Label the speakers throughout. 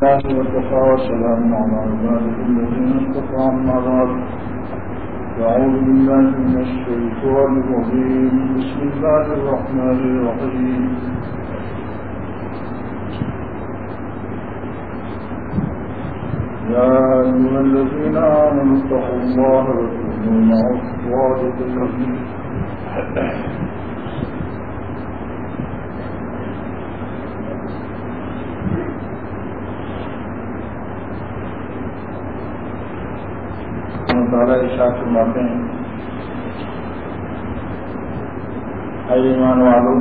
Speaker 1: وكفى وسلام على عباده الذين اصطفى أما بعد أعوذ بالله من الشيطان الرجيم بسم الله الرحمن الرحيم يا أيها الذين آمنوا اتقوا الله وكونوا مع الصادقين تعالیٰ ارشاد فرماتے ہیں اے ایمان والو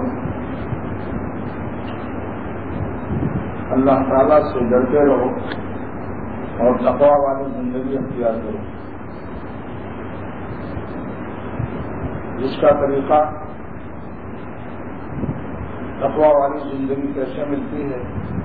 Speaker 1: اللہ تعالیٰ سے ڈرتے رہو اور تقویٰ والی زندگی اختیار کرو، جس کا طریقہ تقویٰ والی زندگی کیسے ملتی ہے۔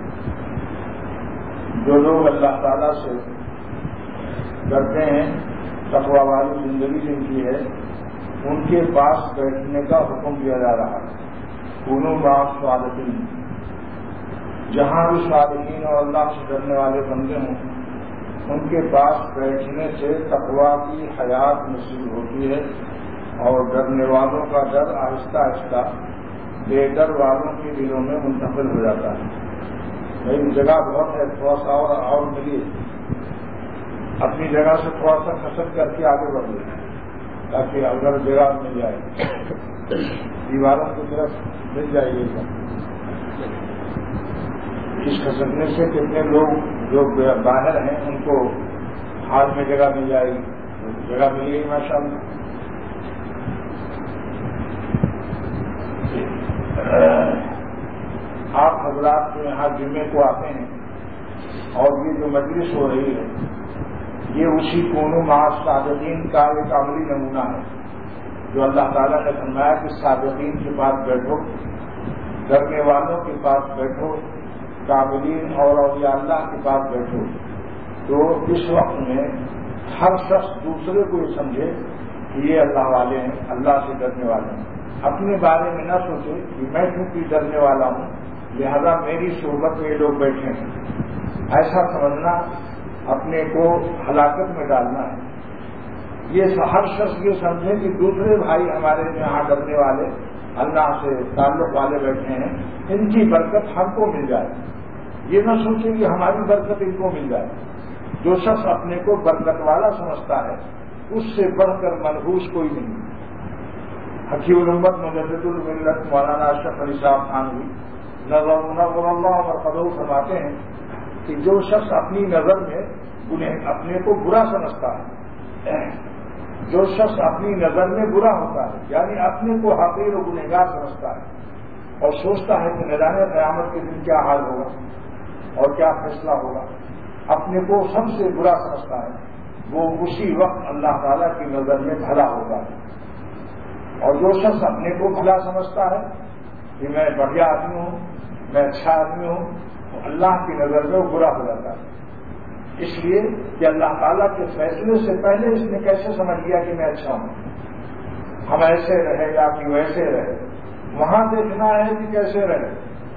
Speaker 1: جو لوگ اللہ تعالیٰ سے ڈرتے ہیں، تقویٰ والی زندگی جن کی ہے، ان کے پاس بیٹھنے کا حکم دیا جا رہا ہے۔ کونوا مع الصادقین، جہاں بھی صادقین اور اللہ سے ڈرنے والے بندے ہوں، ان کے پاس بیٹھنے سے تقویٰ کی حیات نصیب ہوتی ہے اور ڈرنے والوں کا ڈر آہستہ آہستہ بے ڈر والوں کے دلوں میں منتقل ہو جاتا ہے۔ بھائی جگہ بہت ہے، تھوڑا سا اور ملیے، اپنی جگہ سے تھوڑا سا کھسک کر کے آگے بڑھیے تاکہ اگر جگہ مل جائے، دیواروں کی طرف مل جائے گی۔ اس کھسکنے سے کتنے لوگ جو باہر ہیں ان کو ہاتھ میں جگہ مل جائے گی، جگہ مل گئی ماشاء اللہ۔ آپ حضرات جو یہاں جمعے کو آتے ہیں اور یہ جو مجلس ہو رہی ہے، یہ اسی کونوا مع الصادقین کا ایک عملی نمونہ ہے، جو اللہ تعالیٰ نے فرمایا کہ صادقین کے پاس بیٹھو، ڈرنے والوں کے پاس بیٹھو، کاملین اور اولیاء اللہ کے پاس بیٹھو۔ تو اس وقت میں ہر شخص دوسرے کو یہ سمجھے کہ یہ اللہ والے ہیں، اللہ سے ڈرنے والے ہیں۔ اپنے بارے میں نہ سوچے کہ میں کیونکہ ڈرنے والا ہوں لہذا میری صحبت میں یہ لوگ بیٹھے ہیں، ایسا سمجھنا اپنے کو ہلاکت میں ڈالنا ہے۔ یہ ہر شخص یہ سمجھے کہ دوسرے بھائی ہمارے یہاں ڈرنے والے اللہ سے تعلق والے بیٹھے ہیں، ان کی برکت ہم کو مل جائے۔ یہ نہ سوچیں کہ ہماری برکت ان کو مل جائے۔ جو شخص اپنے کو برکت والا سمجھتا ہے اس سے بڑھ کر منحوس کوئی نہیں۔ حکیم الامت مجدد الملت مولانا اشرف علی صاحب تھانوی نظر اللہ مرقدہ فرماتے ہیں کہ جو شخص اپنی نظر میں اپنے کو برا سمجھتا ہے، جو شخص اپنی نظر میں برا ہوتا ہے، یعنی اپنے کو حقیر و گنہگار سمجھتا ہے اور سوچتا ہے کہ نہ جانے قیامت کے دن کیا حال ہوگا اور کیا فیصلہ ہوگا، اپنے کو سب سے برا سمجھتا ہے، وہ اسی وقت اللہ تعالیٰ کی نظر میں بھلا ہوگا۔ اور جو شخص اپنے کو بھلا سمجھتا ہے کہ میں بڑھیا آدمی ہوں، میں اچھا آدمی ہوں، اللہ کی نظر میں وہ برا ہو جاتا ہے۔ اس لیے کہ اللہ تعالیٰ کے فیصلے سے پہلے اس نے کیسے سمجھ لیا کہ میں اچھا ہوں، ہم ایسے رہے یا کہ ویسے رہے، وہاں دیکھنا ہے کہ کیسے رہے،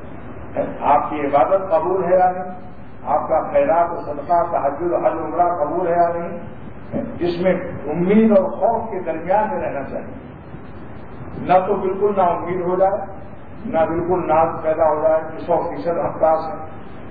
Speaker 1: آپ کی عبادت قبول ہے یا نہیں، آپ کا خیرات و صدقہ تہجد حج عمرہ قبول ہے یا نہیں، جس میں امید اور خوف کے درمیان میں رہنا چاہیے، نہ تو بالکل نا امید ہو جائے، نہ بالکل ناز پیدا ہو جائے کہ 100% ہم پاس ہیں،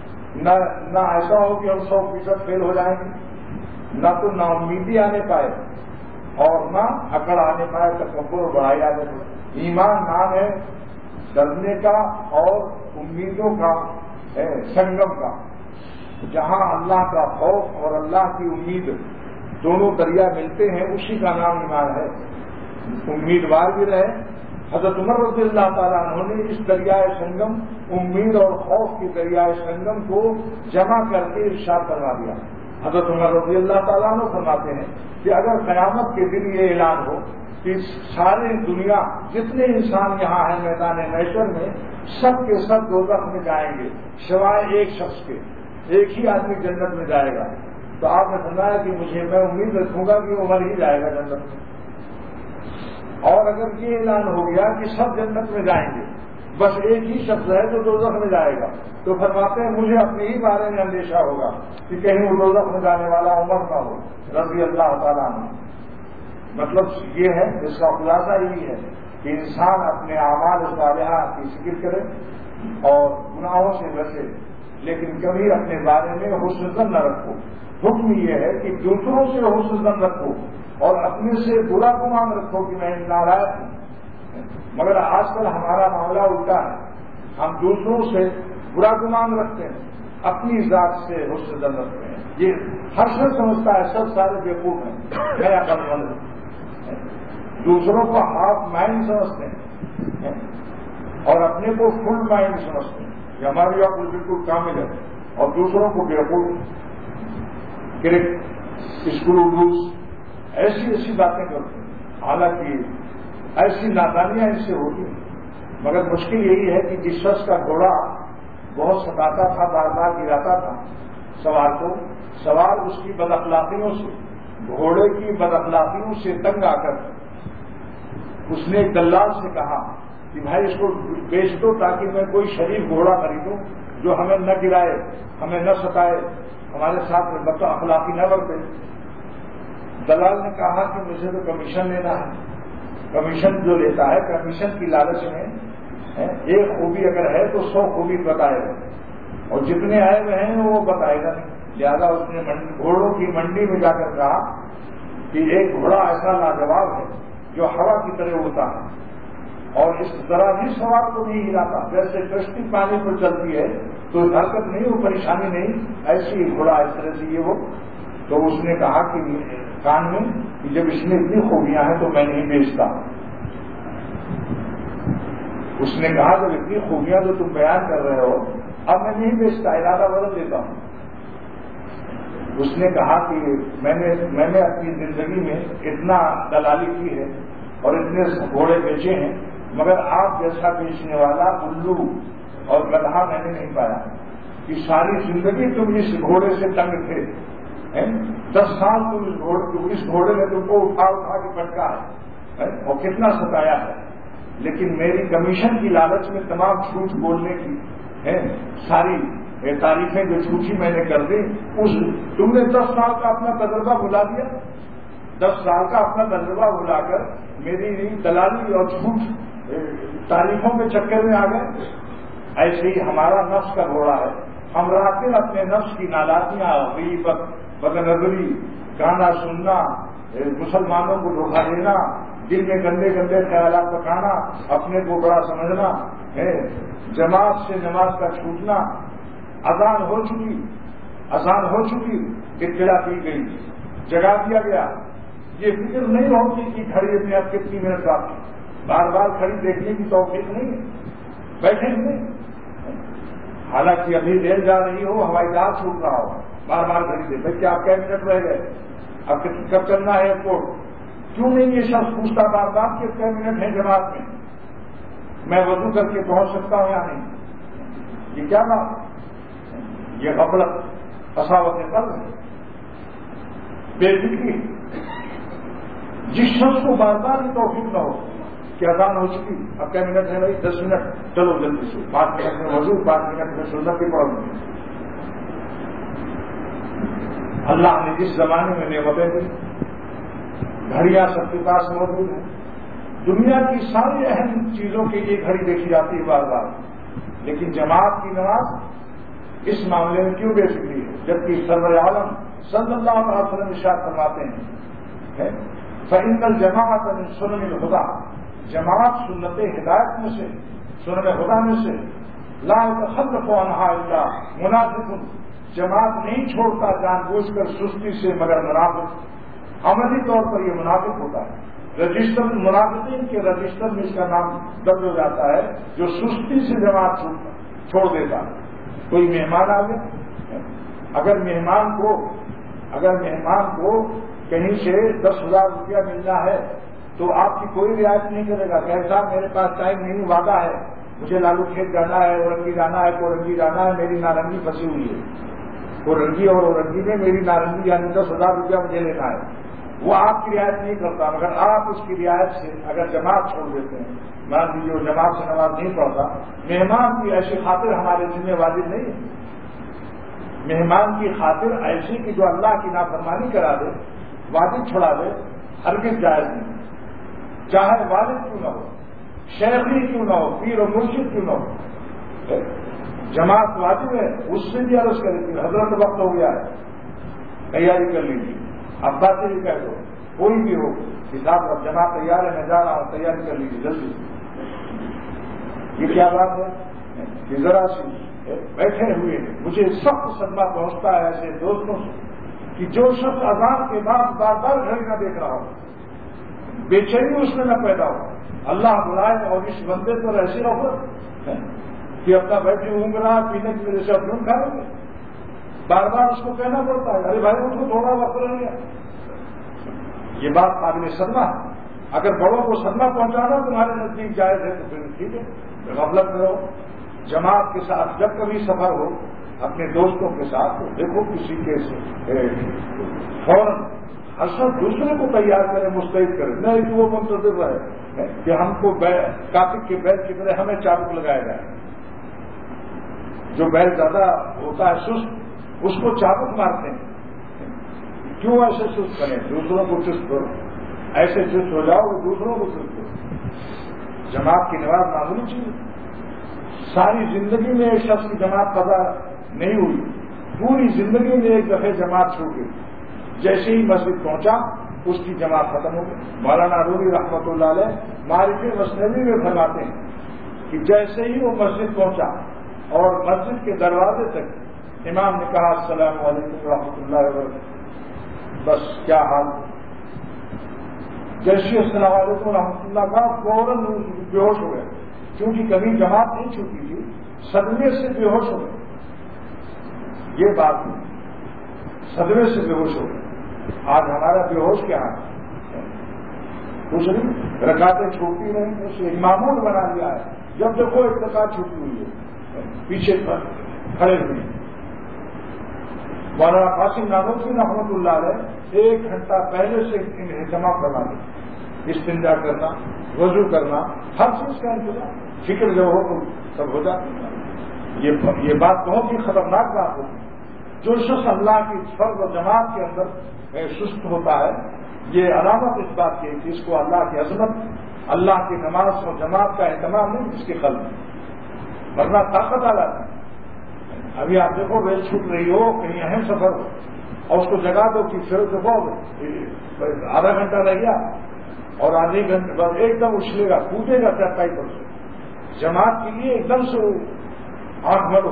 Speaker 1: نہ ایسا ہو کہ ہم 100% فیل ہو جائیں گے، نہ تو نا امیدی آنے پائے اور نہ اکڑ آنے پائے، تکبر اور بڑائی آنے پائے۔ ایمان نام ہے ڈرنے کا اور امیدوں کا سنگم کا، جہاں اللہ کا خوف اور اللہ کی امید دونوں دریا ملتے ہیں، اسی کا نام ایمان ہے۔ امیدوار بھی رہے۔ حضرت عمر رضی اللہ تعالیٰ عنہ نے اس دریائے سنگم، امید اور خوف کی دریائے سنگم کو جمع کر کے ارشاد فرما دیا۔ حضرت عمر رضی اللہ تعالیٰ عنہ فرماتے ہیں کہ اگر قیامت کے دن یہ اعلان ہو کہ ساری دنیا جتنے انسان یہاں ہیں میدان محشر میں، سب کے سب دوزخ میں جائیں گے سوائے ایک شخص کے، ایک ہی آدمی جنت میں جائے گا، تو آپ نے فرمایا کہ میں امید رکھوں گا کہ عمر ہی جائے گا جنت میں۔ اور اگر یہ اعلان ہو گیا کہ سب جنت میں جائیں گے بس ایک ہی شخص ہے جو دوزخ میں جائے گا. تو فرماتے ہیں مجھے اپنے ہی بارے میں اندیشہ ہوگا کہ کہیں وہ دوزخ میں جانے والا عمر نہ ہو رضی اللہ تعالیٰ عنہ. مطلب یہ ہے، اس کا خلاصہ یہی ہے کہ انسان اپنے اعمال صالحہ کی فکر کرے اور گناہوں سے بچے، لیکن کبھی اپنے بارے میں حسن ظن نہ رکھو. حکم یہ ہے کہ دوسروں سے حسن ظن رکھو اور اپنے سے برا گمان رکھو کہ میں نالائق ہوں. مگر آج کل ہمارا معاملہ الٹا ہے، ہم دوسروں سے برا گمان رکھتے ہیں، اپنی ذات سے حسن ظن رکھتے ہیں. یہ ہر شخص سمجھتا ہے سب سارے بیوقوف ہیں، میں عقل مند ہوں. دوسروں کو ہاف مائنڈ سمجھتے ہیں اور اپنے کو فل مائنڈ سمجھتے ہیں کہ ہماری عقل بالکل کامل ہے، اور دوسروں کو بیوقوف کرک اسکرو لوز ایسی باتیں کرتے ہیں. حالانکہ ایسی نادانیاں ان سے ہوتی ہیں. مگر مشکل یہی ہے کہ جس شخص کا گھوڑا بہت ستاتا تھا، بار بار گراتا تھا سوار کو، سوار اس کی بد اخلاقیوں سے، گھوڑے کی بد اخلاقیوں سے تنگ آ کر اس نے ایک دلال سے کہا کہ بھائی اس کو بیچ دو تاکہ میں کوئی شریف گھوڑا خریدوں جو ہمیں نہ گرائے، ہمیں نہ ستائے، ہمارے ساتھ میں بد اخلاقی نہ برتے. دلال نے کہا کہ مجھے تو کمیشن لینا ہے. کمیشن جو لیتا ہے، کمیشن کی لالچ میں ایک خوبی اگر ہے تو 100 خوبی بتائے گا، اور جتنے آئے ہوئے ہیں وہ بتائے گا نہیں. لہٰذا اس نے گھوڑوں کی منڈی میں جا کر کہا کہ ایک گھوڑا ایسا لاجواب ہے جو ہوا کی طرح اڑتا ہے اور اس طرح بھی سوار کو نہیں ہلاتا. جیسے کشتی پانی پر چلتی ہے تو حرکت نہیں ہو، پریشانی نہیں، ایسی گھوڑا اس طرح سے یہ ہو. تو اس نے کہا کہ کان میں کہ جب اس میں اتنی خوبیاں ہیں تو میں نہیں بیچتا. اس نے کہا جب اتنی خوبیاں جو تم بیان کر رہے ہو اب میں نہیں بیچتا، ارادہ بدل دیتا ہوں. اس نے کہا کہ میں نے اپنی زندگی میں اتنا دلالی کی ہے اور اتنے گھوڑے بیچے ہیں، مگر آپ جیسا بیچنے والا الو اور گدھا میں نے نہیں پایا. کہ ساری زندگی تم اس گھوڑے سے تنگ تھے، 10 سال تم اس گھوڑے نے تم کو اٹھا کے پٹکا ہے اور کتنا ستایا ہے، لیکن میری کمیشن کی لالچ میں تمام جھوٹ بولنے کی ساری تعریفیں جو جھوٹی میں نے کر دی، تم نے 10 سال کا اپنا تجربہ بھلا دیا. 10 سال کا اپنا تجربہ بھلا کر میری دلالی اور جھوٹ تعریفوں کے چکر میں آ گئے. ایسے ہی ہمارا نفس کا گھوڑا ہے. ہم رات دن اپنے نفس کی نالائیاں، غیبت، بدنظری، گانا سننا، مسلمانوں کو دھوکہ دینا، دل میں گندے گندے خیالات پکانا، اپنے کو بڑا سمجھنا، جماعت سے نماز کا چھوٹنا. اذان ہو چکی، اطلاع دی گئی، جگا دیا گیا. یہ فکر نہیں ہوتی کہ گھڑی اپنے آپ کتنی منٹ باقی، بار بار گھڑی دیکھنے کی توفیق نہیں ہے. بیٹھے ہوئے حالانکہ ابھی ریل جا رہی ہو، ہوائی جہاز چھوٹ رہا ہو، بار بار گھڑی دیکھ بھائی آپ کیا منٹ رہ گئے، اب کب چلنا ہے ایئرپورٹ. کیوں نہیں یہ شخص پوچھتا بار بار کہ کتنے منٹ ہیں جماعت میں وضو کر کے پہنچ سکتا ہوں یا نہیں. یہ کیا بات، یہ غفلت، قساوت قلب ہے، بے فکری. جس شخص کو بار بار یہ توفیق نہ ہو کہ اذان ہو چکی، اب کیا منٹ ہے بھائی، 10 منٹ، چلو جلدی سے 5 منٹ میں وضو، 5 منٹ میں سنت کی پڑھ. اللہ نے جس زمانے میں نعمتیں دی، گھڑیاں سب کے پاس موجود ہیں. دنیا کی ساری اہم چیزوں کے لیے گھڑی دیکھی جاتی ہے بار بار، لیکن جماعت کی نماز اس معاملے میں کیوں بے فکری ہے؟ جبکہ سرور عالم صلی اللہ علیہ وسلم ارشاد فرماتے ہیں فإن الجماعۃ من سنن الہدی، جماعت سنت ہدایت میں سے، سنن ہدی میں سے. لا يتخلف عنها الا منافق، جماعت نہیں چھوڑتا جان بوجھ کر سستی سے مگر منافق. عملی طور پر یہ منافق ہوتا ہے. رجسٹر منافقین کے رجسٹر میں اس کا نام درج ہو جاتا ہے جو سستی سے جماعت چھوڑ دیتا ہے. کوئی مہمان آ گیا، اگر مہمان کو کہیں سے 10,000 روپیہ ملنا ہے تو آپ کی کوئی رعایت نہیں کرے گا. کیسا میرے پاس ٹائم نہیں، وعدہ ہے، مجھے لالو کھیت جانا ہے، اورنگی جانا ہے، کورنگی جانا ہے، میری نارنگی پھنسی ہوئی ہے، کورنگی اور اورنگی میں میری نارنگی یعنی 10,000 روپیہ مجھے لینا ہے. وہ آپ کی رعایت نہیں کرتا، مگر آپ اس کی رعایت سے اگر جماعت چھوڑ دیتے ہیں، مان لیجیے وہ جماعت سے نماز نہیں پڑھتا، مہمان کی ایسی خاطر ہمارے ذمہ واجب نہیں ہے. مہمان کی خاطر ایسی کہ جو اللہ کی نافرمانی کرا دے، واجب چھڑا دے، ہرگز جائز نہیں. چاہے والد کیوں نہ ہو، شیخ ہی کیوں نہ ہو، پیر و مرشد کیوں نہ ہو، جماعت واجب ہے. اس سے بھی عرض کرے کہ حضرت وقت ہو گیا ہے، تیاری کر لیجیے. ابا سے بھی کہہ دو، کوئی بھی ہو کہ صاحب اب جماعت تیار ہے، میں جا رہا ہوں، تیاری کر لیجیے جلدی. یہ کیا بات ہے کہ ذرا سی بیٹھے ہوئے مجھے سخت صدمہ پہنچتا ہے ایسے دوستوں سے کہ جو شخص اذان کے بعد بار بار گھڑی نہ دیکھ رہا ہو، بے چینی اس میں نہ پیدا ہو. اللہ بلائے اور اس بندے پر ایسی رہو کہ اپنا بیٹھے ہوں گے رہا پینے کی وجہ سے اپنے کھائیں گے. بار بار اس کو کہنا پڑتا ہے ارے بھائی اس کو تھوڑا وقت رہ گیا. یہ بات قابل صدمہ ہے. اگر بڑوں کو صدمہ پہنچانا تمہارے نزدیک جائز ہے تو پھر ٹھیک ہے، غفلت میں رہو. جماعت کے ساتھ جب کبھی سفر ہو اپنے دوستوں کے ساتھ تو دیکھو کسی کے فوراً حسن دوسرے کو تیار کرے، مستعد کرے، نہیں کہ وہ منتظر رہے کہ ہم کو کاتب کے بیل کی طرح ہمیں چابک لگایا جائے. جو بیل زیادہ ہوتا ہے سست، اس کو چابک مارتے ہیں. کیوں ایسے سست کریں؟ دوسروں کو چست کرو. ایسے چست ہو جاؤ کہ دوسروں کو چست کرو. جماعت کی نماز معمولی چیز. ساری زندگی میں ایک شخص کی جماعت قضا نہیں ہوئی، پوری زندگی میں ایک دفعہ جماعت چھوٹ گئی. جیسے ہی مسجد پہنچا اس کی جماعت ختم ہو گئی. مولانا رومی رحمۃ اللہ علیہ معرفت مثنوی میں فرماتے ہیں کہ جیسے ہی وہ مسجد پہنچا اور مسجد کے دروازے تک امام نے کہا السلام علیکم ورحمۃ اللہ وبرکاتہ، بس کیا حال. جیسے السلام علیکم ورحمۃ اللہ کا فوراً بے ہوش ہو گئے، کیونکہ کبھی جماعت نہیں چھوٹی تھی، صدمے سے بے ہوش ہو گئے. یہ بات صدمے سے بے ہوش ہو گئے. آج ہمارا بے ہوش کیا ہے؟ کچھ نہیں، رکعتیں چھوٹی نہیں، اسے معمول بنا لیا ہے. جب دیکھو ایک رکعت چھوٹی ہوئی ہے، پیچھے کھڑے ہوئے. مولانا قاسم نانوتوی رحمۃ اللہ علیہ 1 گھنٹہ پہلے سے جمع کرنا، استنجا کرنا، وضو کرنا، ہر چیز کا انتظام، فکر جو ہو تو سب ہو جاتی. یہ بات بہت ہی خطرناک بات ہوتی ہے. جو شخص اللہ کی فرض و جماعت کے اندر سست ہوتا ہے، یہ علامت اس بات کی کہ اس کو اللہ کی عظمت، اللہ کی نماز اور جماعت کا اہتمام نہیں اس کے قلب میں، ورنہ طاقت آ جاتی ہے. ابھی آپ دیکھو ریل چھوٹ رہی ہو، کہیں اہم سفر ہو اور اس کو جگا دو کہ پھر تو بہت آدھا گھنٹہ رہ گیا اور آدھے گھنٹے بعد ایک دم اچھلے گا، کودے گا چرپائی پر سے. جماعت کے لیے ایک دم سے آنکھ ملو.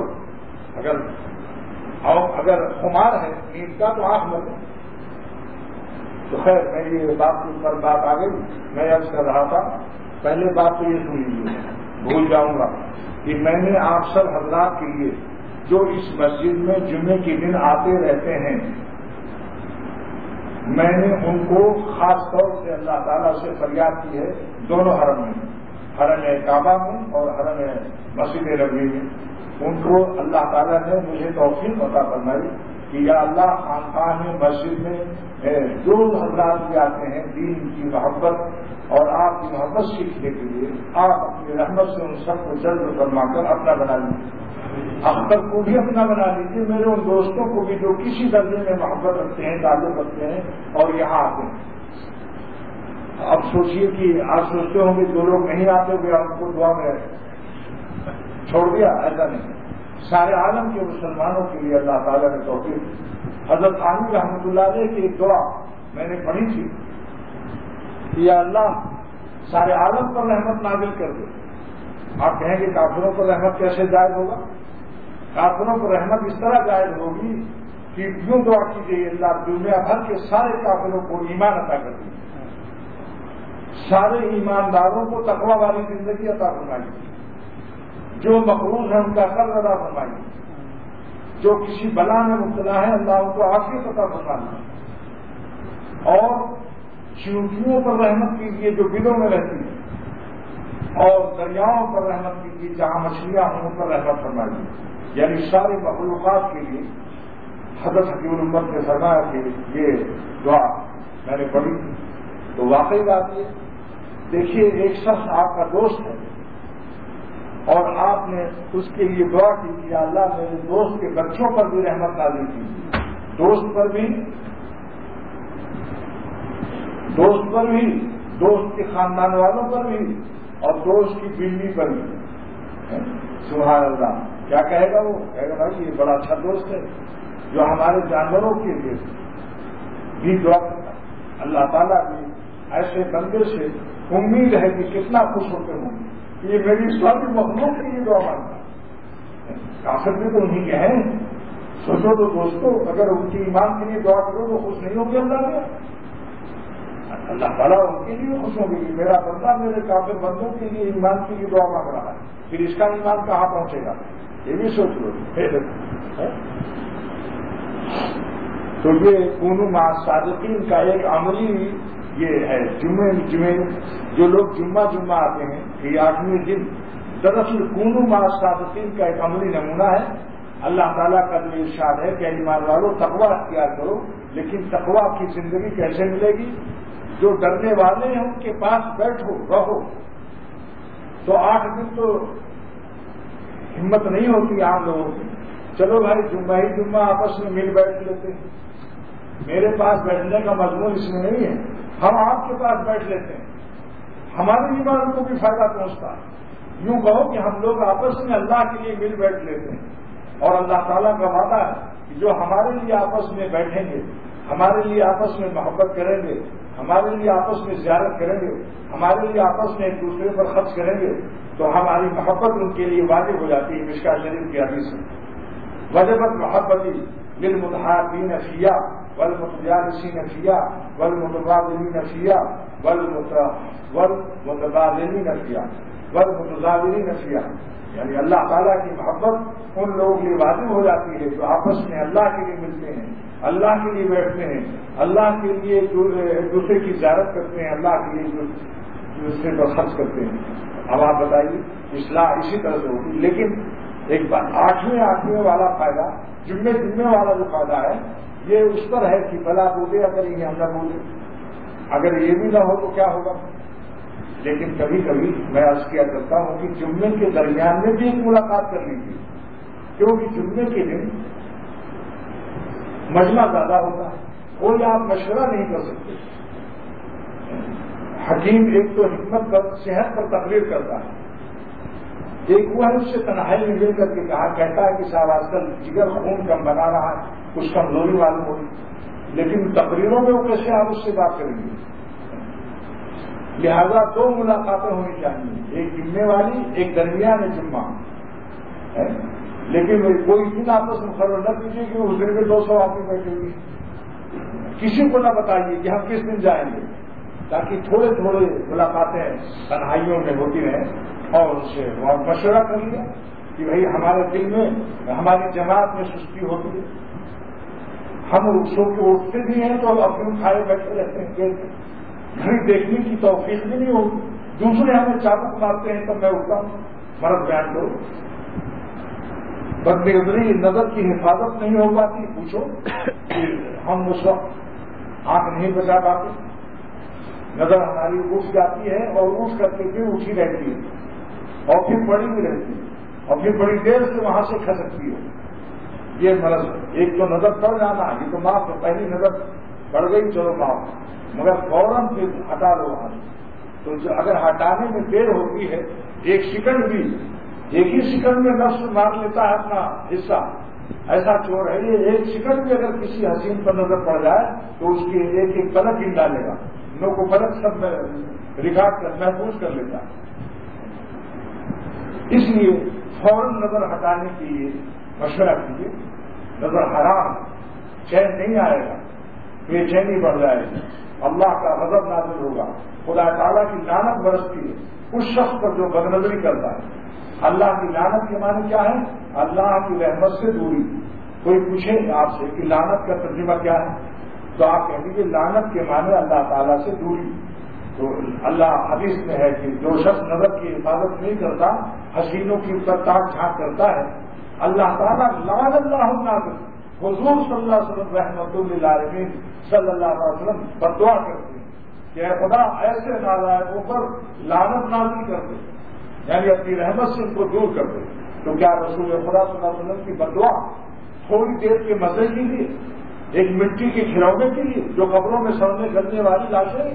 Speaker 1: اگر خمار ہے نیند کا تو آنکھ ملو. تو خیر میری یہ بات کے اوپر بات آ گئی. میں عرض کر رہا تھا، پہلے بات تو یہ سن لیجیے، بھول جاؤں گا کہ میں نے آپ سب حضرات کے لیے جو اس مسجد میں جمعے کے دن آتے رہتے ہیں، میں نے ان کو خاص طور سے اللہ تعالیٰ سے فریاد کی ہے، دونوں حرم میں، حرم کعبہ میں اور حرم مسجد نبوی میں. ان کو اللہ تعالیٰ نے مجھے توفیق عطا فرمائی کہ یا اللہ خانقاہ میں مسجد میں جو حضرات بھی آتے ہیں دین کی محبت اور آپ کی محبت سیکھنے کے لیے، آپ اپنی رحمت سے ان سب کو جلد فرما کر اپنا بنا لیجیے. اختر کو بھی اپنا بنا لیجیے، میرے ان دوستوں کو بھی جو کسی درجے میں محبت رکھتے ہیں، تعلق رکھتے ہیں اور یہاں آتے ہیں. اب سوچیے کہ آپ سوچتے ہوں گے جو لوگ نہیں آتے ہوئے آپ کو دعا میں چھوڑ دیا، ایسا نہیں. سارے عالم کے مسلمانوں کے لیے اللہ تعالیٰ نے توفیق. حضرت عامر رحمۃ اللہ علیہ کی ایک دعا میں نے پڑھی تھی کہ یا اللہ سارے عالم پر رحمت نازل کر دے. آپ کہیں گے کافروں پر رحمت کیسے جائز ہوگا؟ کافروں پر رحمت اس طرح جائز ہوگی کہ یوں دعا کیجیے اللہ دنیا بھر کے سارے کافروں کو ایمان عطا کر دیجیے، سارے ایمانداروں کو تقوی والی زندگی عطا فرمائیے، جو مقروض ہیں ان کا قرض ادا فرمائیے، جو کسی بلا میں مبتلا ہے اللہ ان کو عافیت عطا فرمائیے، اور چیونٹیوں پر رحمت کیجیے جو بلوں میں رہتی ہیں، اور دریاؤں پر رحمت کیجیے جہاں مچھلیاں ہوں ان پر رحمت فرمائیے. یعنی ساری مخلوقات کے لیے حضرت حکیم الامت نے فرمایا کہ یہ دعا میں نے پڑھی تھی. تو واقعی بات یہ دیکھیے، ایک شخص آپ کا دوست ہے اور آپ نے اس کے لیے دعا کی کہ اللہ میرے دوست کے بچوں پر بھی رحمت نازل کی، دوست پر بھی، دوست کے خاندان والوں پر بھی، اور دوست کی بیوی پر بھی. سبحان اللہ. کیا کہے گا وہ؟ کہے گا بھائی یہ بڑا اچھا دوست ہے جو ہمارے جانوروں کے لیے بھی دعا کرتا ہے. اللہ تعالیٰ بھی ایسے بندے سے امید ہے کہ کتنا خوش ہوتے ہوں کہ یہ میری ساری مخلوق کے لیے دعا مانگتا ہے. کافر بھی تو انہیں کے ہیں. سوچو تو دوستو، اگر ان کی ایمان کے لیے دعا کرو تو خوش نہیں ہوگی اللہ میں؟ اللہ تعالیٰ ان کے لیے خوش ہوگی کہ میرا بندہ میرے کافر بندوں کے لیے ایمان کے لیے دعا مانگ رہا ہے. پھر اس کا ایمان کہاں پہنچے گا یہ بھی سوچ لو. تو یہ کونوا مع الصادقین کا ایک عملی یہ ہے. جمعے جو لوگ جمعہ آتے ہیں کہ 8ویں دن، دراصل کونوا مع الصادقین کا ایک عملی نمونہ ہے. اللہ تعالیٰ کا جو ارشاد ہے کہ ایمان والوں تقویٰ اختیار کرو، لیکن تقویٰ کی زندگی کیسے ملے گی؟ جو ڈرنے والے ہیں ان کے پاس بیٹھو رہو. تو 8 دن تو ہمت نہیں ہوتی عام لوگوں کی. چلو بھائی جمعہ آپس میں مل بیٹھ لیتے ہیں. میرے پاس بیٹھنے کا مضمون اس میں نہیں ہے، ہم آپ کے پاس بیٹھ لیتے ہیں، ہمارے ایمان کو بھی فائدہ پہنچتا ہے. یوں کہو کہ ہم لوگ آپس میں اللہ کے لیے مل بیٹھ لیتے ہیں، اور اللہ تعالیٰ کا وعدہ ہے کہ جو ہمارے لیے آپس میں بیٹھیں گے، ہمارے لیے آپس میں محبت کریں گے، ہمارے لیے آپس میں زیارت کریں گے، ہمارے لیے آپس میں ایک دوسرے پر خرچ کریں گے، تو ہماری محبت ان کے لیے واجب ہو جاتی ہے. مشکاۃ شریف کی حدیث ہے، وجبت محبتی للمتحابین فیہا والمتجالسین فیہا والمتبادلین فیہا والمتبادلین فیہا والمتزاورین فیہا. یعنی اللہ تعالیٰ کی محبت ان لوگوں کے لیے واجب ہو جاتی ہے جو آپس میں اللہ کے لیے ملتے ہیں، اللہ کے لیے بیٹھتے ہیں، اللہ کے لیے ایک دوسرے کی زیارت کرتے ہیں، اللہ کے لیے دوسرے پر خرچ کرتے ہیں. اب آپ بتائیے اصلاح اسی طرح سے ہوگی. لیکن ایک بار 8ویں والا فائدہ، جمعے والا جو فائدہ ہے یہ اس پر ہے کہ بلا بولے اگر یہ ہم نہ بولے، اگر یہ بھی نہ ہو تو کیا ہوگا. لیکن کبھی کبھی میں عرض کیا کرتا ہوں کہ جمعے کے درمیان میں بھی ایک ملاقات کر لیجیے، کیونکہ جمعے کے دن مجمع زیادہ ہوتا ہے، کوئی آپ مشورہ نہیں کر سکتے. حکیم ایک تو حکمت پر، صحت پر تقریر کرتا ہے، ایک وہ ہے اس سے تنہائی میں مل کر کے کہتا ہے کہ صاحب آج کل جگر خون کم بنا رہا ہے، کچھ کمزوری معلوم ہوئی. لیکن تقریروں میں وہ کیسے آپ اس سے بات کریں گے؟ لہذا 2 ملاقاتیں ہونی چاہیے، ایک جمعے والی، ایک درمیان جمعہ. لیکن کوئی دن آپس میں مقرر نہ کیجیے کہ اس دن میں 200 آدمی بیٹھے ہوئے. کسی کو نہ بتائیے کہ ہم کس دن جائیں گے، تاکہ تھوڑے ملاقاتیں تنہائیوں میں ہوتی رہیں اور ان سے مشورہ کر لیا کہ بھائی ہمارے دل میں، ہماری جماعت میں سستی ہوتی ہے، ہم سو کے اٹھتے بھی ہیں تو اپنے کھائے بیٹھے رہتے ہیں، گھڑی دیکھنے کی توفیق بھی نہیں ہوگی. دوسرے ہمیں چابک مارتے ہیں تو میں اٹھتا ہوں. مرد بیان کرو، بدنظری نظر کی حفاظت نہیں ہو پاتی. پوچھو کہ ہم اس وقت آنکھ نہیں بچا پاتے، نظر ہماری اٹھ جاتی ہے اور اٹھ کر کے پھر اٹھی رہتی ہے اور پھر پڑی بھی رہتی ہے اور پھر بڑی دیر سے وہاں سے کھسکتی ہے. یہ مرض. ایک تو نظر پڑ جانا، یہ تو معاف ہے، پہلی نظر پڑ گئی چلو معاف، مگر فوراً پھر ہٹا دو وہاں سے. تو اگر ہٹانے میں دیر ہوتی ہے، 1 سیکنڈ بھی، ایک ہی سیکنڈ میں نفس مار لیتا ہے اپنا حصہ. ایسا چور ہے یہ، 1 سیکنڈ بھی اگر کسی حسین پر نظر پڑ جائے تو اس کی ایک پلک ہل ڈالے گا، لوگوں کو پلک سب ریکارڈ کر محفوظ کر لیتا ہے. اس لیے فوراً نظر ہٹانے کے لیے مشورہ کیجیے. نظر حرام، چین نہیں آئے گا، بے چینی بڑھ جائے گی، اللہ کا غضب نازل ہوگا، خدا تعالیٰ کی لعنت برستی ہے اس شخص پر جو بدنظری کرتا ہے. اللہ کی لعنت کے معنی کیا ہے؟ اللہ کی رحمت سے دوری. کوئی پوچھے آپ سے کہ لعنت کا ترجمہ کیا ہے تو آپ کہیں گے لعنت کے معنی اللہ تعالیٰ سے دوری. تو اللہ حدیث میں ہے کہ جو شخص نظر کی حفاظت نہیں کرتا، حسینوں کی اوپر تاک جھانک کرتا ہے، اللہ تعالیٰ لعن اللہ الناظر، حضور صلی اللہ علیہ وسلم رحمۃ للعالمین صلی اللہ علیہ وسلم بدعا کرتے ہیں کہ اے خدا ایسے نالائقوں پر لعنت نازل کر دے، یعنی اپنی رحمت سے ان کو دور کر دے. تو کیا رسول خدا صلی اللہ علیہ وسلم کی بدعا تھوڑی دیر کے مزے کے لیے، ایک مٹی کے کھلونے کے لیے جو قبروں میں سڑنے گلنے والی لاشیں،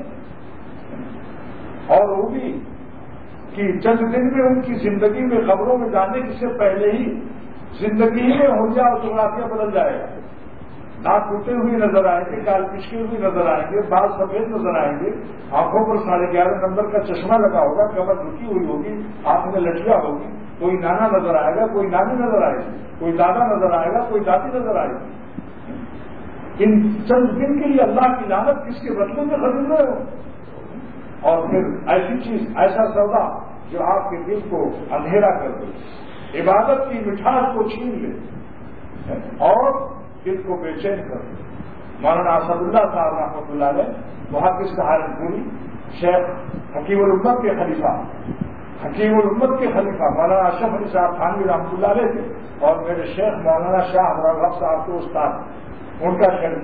Speaker 1: اور وہ بھی کہ چند دن میں ان کی زندگی میں قبروں میں جانے سے پہلے ہی زندگی میں ہونیا اور جغرافیہ بدل جائے گا. دانت ٹوٹے ہوئے نظر آئیں گے، گال پچکے ہوئے نظر آئیں گے، بال سفید نظر آئیں گے، آنکھوں پر 11.5 نمبر کا چشمہ لگا ہوگا، کمر رکی ہوئی ہوگی، ہاتھ میں لٹیا ہوگی، کوئی نانا نظر آئے گا، کوئی نانی نظر آئے گی، کوئی دادا نظر آئے گا، کوئی دادی نظر آئے گی. ان چند دن کے لیے اللہ کی لعنت کس کے بدلے میں خرید رہے ہو؟ اور پھر ایسی چیز، ایسا سودا جو آپ کے دل کو اندھیرا کر دے، عبادت کی مٹھاس کو چھین لے اور دل کو بے چین کر دے. مولانا اسد اللہ صاحب رحمۃ اللہ علیہ محدث سہارنپوری، شیخ حکیم الامت کے خلیفہ، حکیم الامت کے خلیفہ مولانا اشرف علی صاحب تھانوی رحمۃ اللہ علیہ تھے، اور میرے شیخ مولانا شاہ ابراہیم صاحب کے استاد، ان کا شیخ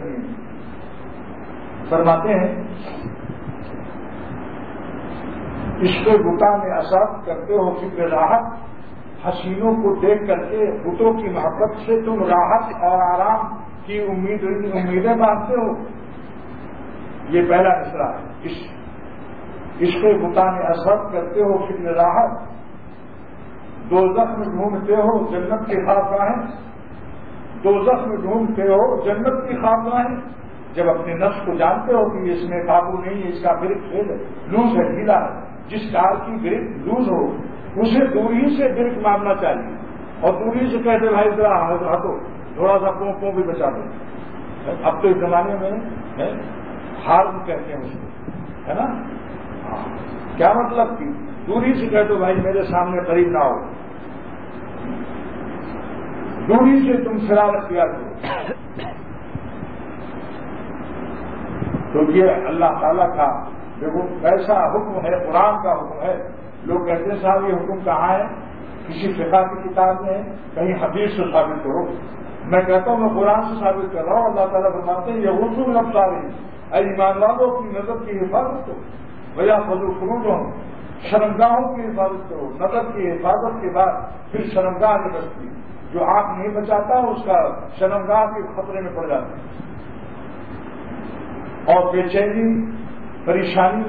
Speaker 1: فرماتے ہیں عشق بتا میں اثر کرتے ہو فکر راحت، حسینوں کو دیکھ کر کے بتوں کی محبت سے تم راحت اور آرام کی امیدیں باندھتے ہو. یہ پہلا مصرع ہے. عشق بتا میں اثر کرتے ہو فکر راحت، دوزخ میں ڈھونڈتے ہو جنت کی خواہشیں، دوزخ میں ڈھونڈتے ہو جنت کی خواہشیں. جب اپنے نفس کو جانتے ہو کہ اس میں قابو نہیں ہے، اس کا گرفت فیل ہے، لوز ہے، ڈھیلا ہے، جس کار کی گرفت لوز ہو اسے دوری سے گرفت مارنا چاہیے، اور دوری سے کہتے بھائی ذرا ہٹو، تھوڑا سا پوں بھی بچا دو. اب تو اس زمانے میں ہارم کہتے ہیں اس کو، ہے نا؟ کیا مطلب کہ دوری سے کہتے بھائی میرے سامنے قریب نہ ہو، دوری سے تم فرار اختیار کرو. تو یہ اللہ تعالیٰ کا دیکھو کیسا حکم ہے، قرآن کا حکم ہے. لوگ کہتے ہیں صاحب یہ حکم کہاں ہے؟ کسی فقہ کی کتاب میں، کہیں حدیث سے ثابت کرو. میں کہتا ہوں میں قرآن سے ثابت کر رہا ہوں. اللہ تعالیٰ فرماتے ہیں یہ غسل نفساری، اے ایمان والوں کی نظر کی حفاظت کرو، بھیا فضل فروج ہوں، شرمگاہوں کی حفاظت کرو. نظر کی حفاظت کے بعد پھر شرمگاہ کی بستی، جو آنکھ نہیں بچاتا اس کا شرمگاہ کے خطرے میں پڑ جاتا ہے. اور بے چینی، پریشانی،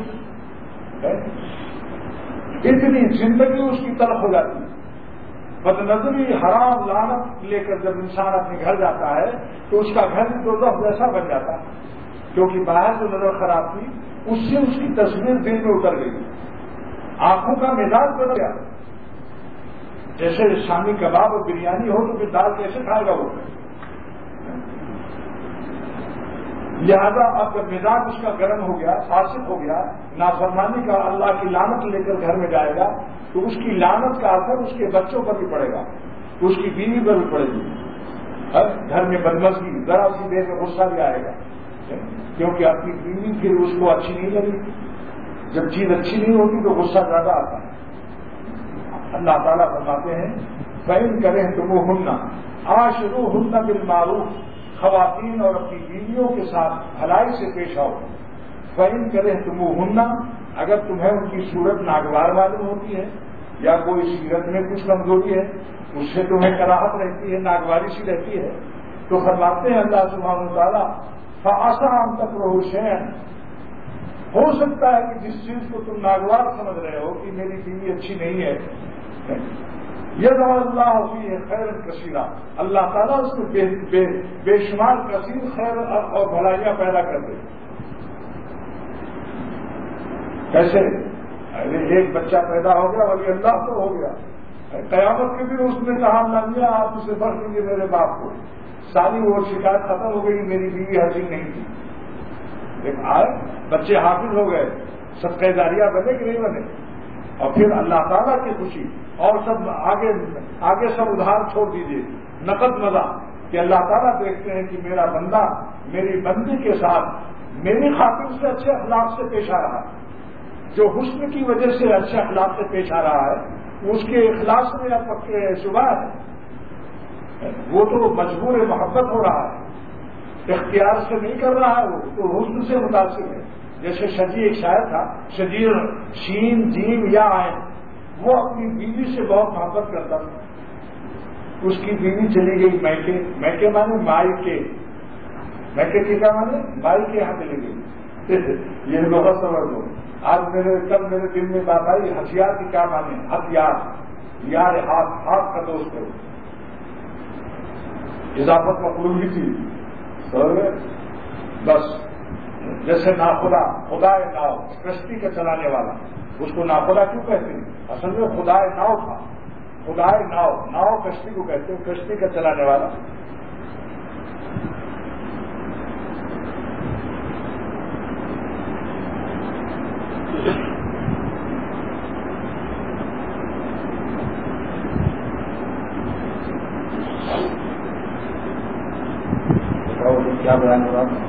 Speaker 1: اتنی زندگی اس کی طرف ہو جاتی ہے. بد نظری، حرام، لعنت لے کر جب انسان اپنے گھر جاتا ہے تو اس کا گھر بھی دوزخ جیسا بن جاتا ہے، کیونکہ باہر جو نظر خراب تھی اس سے اس کی تصویر دل میں اتر گئی، آنکھوں کا مزاج بدل گیا. جیسے شامی کباب اور بریانی ہو تو پھر دال کیسے کھائے گا وہ؟ لہذا اب جب مزاج اس کا گرم ہو گیا، فاسق ہو گیا، نافرمانی کا، اللہ کی لعنت لے کر گھر میں جائے گا تو اس کی لعنت کا اثر اس کے بچوں پر بھی پڑے گا، اس کی بیوی پر بھی پڑے گی. گھر میں بدمزگی، ذرا سی دیر میں غصہ بھی آئے گا، کیونکہ اپنی بیوی پھر اس کو اچھی نہیں لگی. جب چیز اچھی نہیں ہوتی تو غصہ زیادہ آتا ہے. اللہ تعالیٰ فرماتے ہیں فَإِن كَرِهْتُمُوهُنَّ عَاشِرُوهُنَّ بِالْمَعْرُوفِ، خواتین اور اپنی بیویوں کے ساتھ بھلائی سے پیش آؤ. فَإِن كَرِهْتُمُوهُنَّ، اگر تمہیں ان کی صورت ناگوار معلوم ہوتی ہے یا کوئی سیرت میں کچھ کمزوری ہے، اس سے تمہیں کراہت رہتی ہے، ناگواری سی رہتی ہے، تو فرماتے ہیں اللہ سبحانہ وتعالیٰ فَعَسَىٰ أَن تَكْرَهُوا شَيْئًا، ہو سکتا ہے کہ جس چیز کو تم ناگوار سمجھ رہے ہو کہ میری بیوی اچھی نہیں ہے، یجعل اللہ فیہ خیر کثیرا، اللہ تعالیٰ اس کو بے شمار کثیر خیر اور بھلائیاں پیدا کر دے. کیسے؟ ایک بچہ پیدا ہو گیا ولی اللہ تو ہو گیا، قیامت کے بھی اس نے کہا اللہ میاں آپ اسے بخش دیجیے میرے باپ کو، ساری وہ شکایت ختم ہو گئی، میری بیوی حسین نہیں تھی. لیکن آئے بچے حافظ ہو گئے، صدقہ جاریہ بنے کہ نہیں بنے؟ اور پھر اللہ تعالیٰ کی خوشی، اور سب آگے سب ادھار چھوڑ دیجیے، نقد مزہ، کہ اللہ تعالیٰ دیکھتے ہیں کہ میرا بندہ میری بندی کے ساتھ میری خاطر سے اچھے اخلاق سے پیش آ رہا ہے. جو حسن کی وجہ سے اچھے اخلاق سے پیش آ رہا ہے اس کے اخلاص میں اب شبہ ہے. وہ تو مجبور محبت ہو رہا ہے، اختیار سے نہیں کر رہا ہے، وہ تو حسن سے متاثر ہے. جیسے شجی ایک شاعر تھا، شجیر شین جیم یا عین، وہ اپنی بیوی سے بہت محبت کرتا تھا. اس کی بیوی چلی گئی میکے، میکے مانے مائی کے، میکے کے کیا مانے مائی کے یہاں چلی گئی. یہ بہت سمجھ لو. آج کل میرے دل میں بات آئی ہتھیار کی کیا مانے، ہتھیار یار ہاتھ، ہاتھ کا دوست کرو، اضافت مقلوب ہی تھی. بس جیسے ناخدا، خدا ناؤ، کشتی کا چلانے والا، اس کو ناخدا کیوں کہتے ہیں؟ اصل میں خدا ناؤ تھا، خدا ناؤ، ناؤ کشتی کو کہتے ہیں، کشتی کا چلانے والا. کیا بیان ہو رہا؟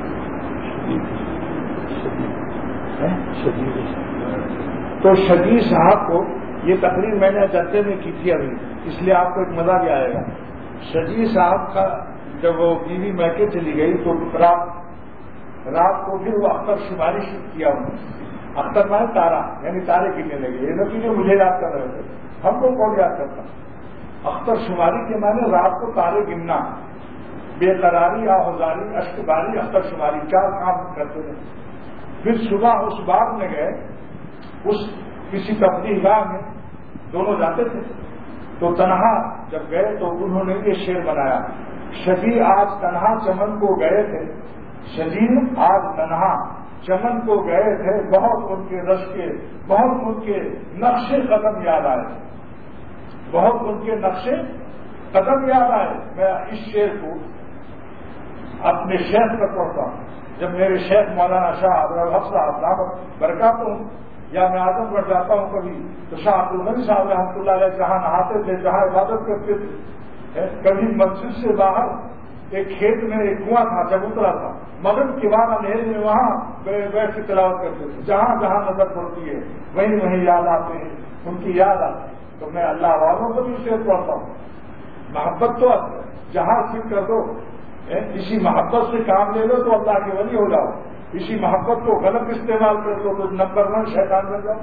Speaker 1: تو شجیع صاحب کو یہ تقریر میں نے جدے میں کی تھی ابھی، اس لیے آپ کو ایک مزہ بھی آئے گا. شجیع صاحب کا جب وہ بیوی میکے چلی گئی تو رات کو پھر وہ اختر شماری کیا انہوں نے. اختر میں تارا یعنی تارے گننے لگے. یہ نتیجے مجھے یاد کر رہے تھے، ہم کو کون یاد کرتا. اختر شماری کے معنی رات کو تارے گننا، بے قراری، آہوزاری، اشکباری، اختر شماری، 4 کام کرتے تھے. پھر صبح اس باغ میں گئے، اس کسی تفریح گاہ میں دونوں جاتے تھے. تو تنہا جب گئے تو انہوں نے یہ شعر بنایا، شجیع آج تنہا چمن کو گئے تھے، شجیع آج تنہا چمن کو گئے تھے، بہت ان کے رش کے، بہت ان کے نقش قدم یاد آئے، بہت ان کے نقش قدم یاد آئے. میں اس شعر کو اپنے شیخ پر پڑھتا ہوں. جب میرے شیخ مولانا شاہ عبدالحق صاحب دعوت برکات ہوں، یا میں اعظم گڑھ جاتا ہوں کبھی تو شاہ عبدالغنی صاحب رحمۃ اللہ علیہ جہاں نہاتے تھے، جہاں عبادت کرتے تھے، کبھی مسجد سے باہر ایک کھیت میں ایک کنواں تھا، جب اترا تھا مغرب کے بعد اندھیرے میں وہاں بیٹھ کے تلاوت کرتے تھے. جہاں جہاں نظر پڑتی ہے وہیں وہیں یاد آتے ہیں، ان کی یاد آتی ہے. تو میں اللہ والوں کو بھی شعر پڑھتا ہوں. محبت تو جہاں فکر کر دو، اسی محبت سے کام لے لو تو اللہ کے ولی ہو جاؤ، اسی محبت کو غلط استعمال کر لو تو نمبر 1 شیطان بن جاؤ.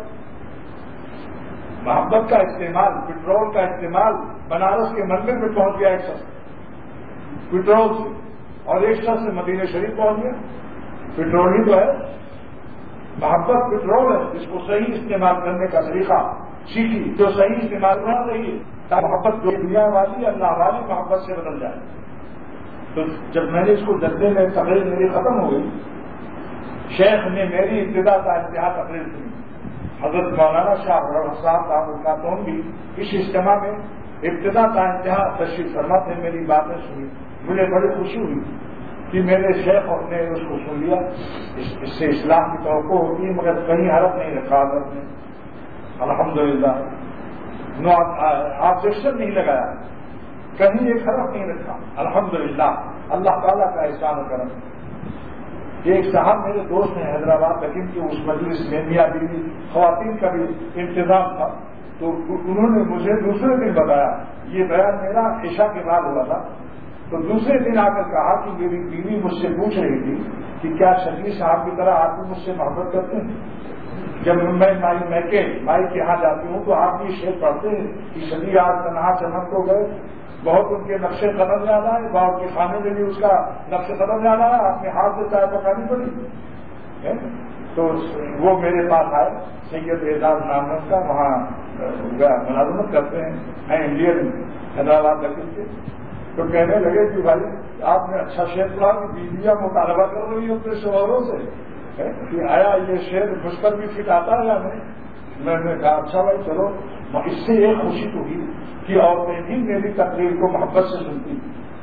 Speaker 1: محبت کا استعمال، پٹرول کا استعمال، بنارس کے مندر میں پہنچ گیا ایک شخص پٹرول سے، اور ایک شخص سے مدینہ شریف پہنچ گیا. پٹرول ہی تو ہے. محبت پٹرول ہے، جس کو صحیح استعمال کرنے کا طریقہ سیکھی، جو صحیح استعمال کرنا رہی ہے، محبت جو دنیا والی اللہ والی محبت سے بدل جائے. تو جب میں نے اس کو جدے میں تقریر میری ختم ہو گئی، شیخ نے میری ابتدا کا انتہا تقریر سنی. حضرت مولانا شاہ عبدالحق صاحب کا بھی اس اجتماع میں ابتدا کا انتہا تشریف فرما تھے. میری باتیں سنی، مجھے بڑی خوشی ہوئی کہ میرے شیخ نے اس کو سن لیا. اس سے اسلام کی توقع ہوتی ہے، مگر کہیں حرف نہیں رکھا حضرت نے، الحمدللہ. نو آبجیکشن نہیں لگایا، کہیں ایک حرف نہیں رکھا، الحمدللہ. اللہ تعالیٰ کا احسان و کرم. ایک صاحب میرے دوست ہیں حیدرآباد، لیکن کہ اس مجلس میں میاں بیوی خواتین کا بھی انتظام تھا، تو انہوں نے مجھے دوسرے دن بتایا، یہ بیان میرا عشاء کے بعد ہوا تھا. تو دوسرے دن آ کر کہا کہ میری بیوی مجھ سے پوچھ رہی تھی کہ کیا شجیع صاحب کی طرح آپ بھی مجھ سے محبت کرتے ہیں؟ جب میں مائی کے یہاں جاتی ہوں تو آپ یہ شعر پڑھتے ہیں کہ شجیع آج تنہا چمن کو گئے، بہت ان کے نقش قدم یاد آئے، بہت کے کھانے میں بھی اس کا نقش قدم یاد آیا، اپنے ہاتھ سے چائے پکانی پڑی. تو وہ میرے پاس آئے، سید اعزاز نام ہے اس کا، وہاں ملازمت کرتے ہیں، میں انڈین حیدرآباد لکھن کے. تو کہنے لگے کہ بھائی آپ نے اچھا شعر پڑھا کہ بیویاں مطالبہ کر رہی ہیں اپنے شوہروں سے کہ آیا یہ شعر مجھ پر بھی فٹ آتا ہے یا نہیں. میں نے کہا اچھا بھائی چلو. اس سے ایک خوشی تو ہوئی کہ عورتیں بھی میری تقریر کو محبت سے سنتی.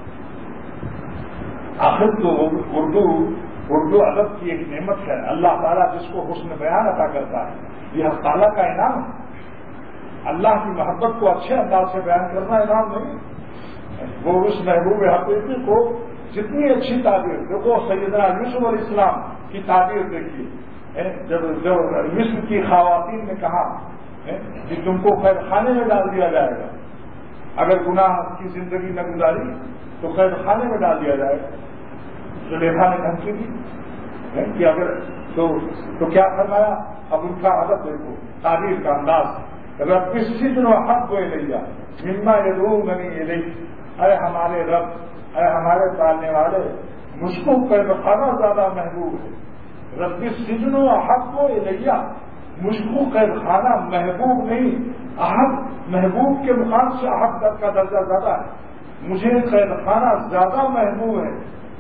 Speaker 1: آخر تو اردو ادب کی ایک نعمت ہے. اللہ تعالیٰ جس کو حسن بیان عطا کرتا ہے، یہ حق تعالیٰ کا انعام ہے. اللہ کی محبت کو اچھے انداز سے بیان کرنا انعام نہیں. وہ اس محبوب حقیقی کو جتنی اچھی تعبیر، دیکھو سیدنا یوسف علیہ السلام کی تعبیر دیکھیے، جب مصر کی خواتین نے کہا کہ تم کو قید خانے میں ڈال دیا جائے گا، اگر گناہ کی زندگی نہ گزاری تو قید خانے میں ڈال دیا جائے. زلیخا نے دھمکی دی کہ اگر تو کیا فرمایا؟ اب ان کا ادب دیکھو، تعبیر کا انداز. رب السجن وحب الیہ مما یدعوننی الیہ، اے ہمارے رب، اے ہمارے پالنے والے، مجھ کو قید خانہ زیادہ محبوب ہے. رب السجن وحب الیہ، مجھ کو قید خانہ محبوب نہیں، احب، محبوب کے مقام سے احب کا درجہ زیادہ ہے. مجھے قید خانہ زیادہ محبوب ہے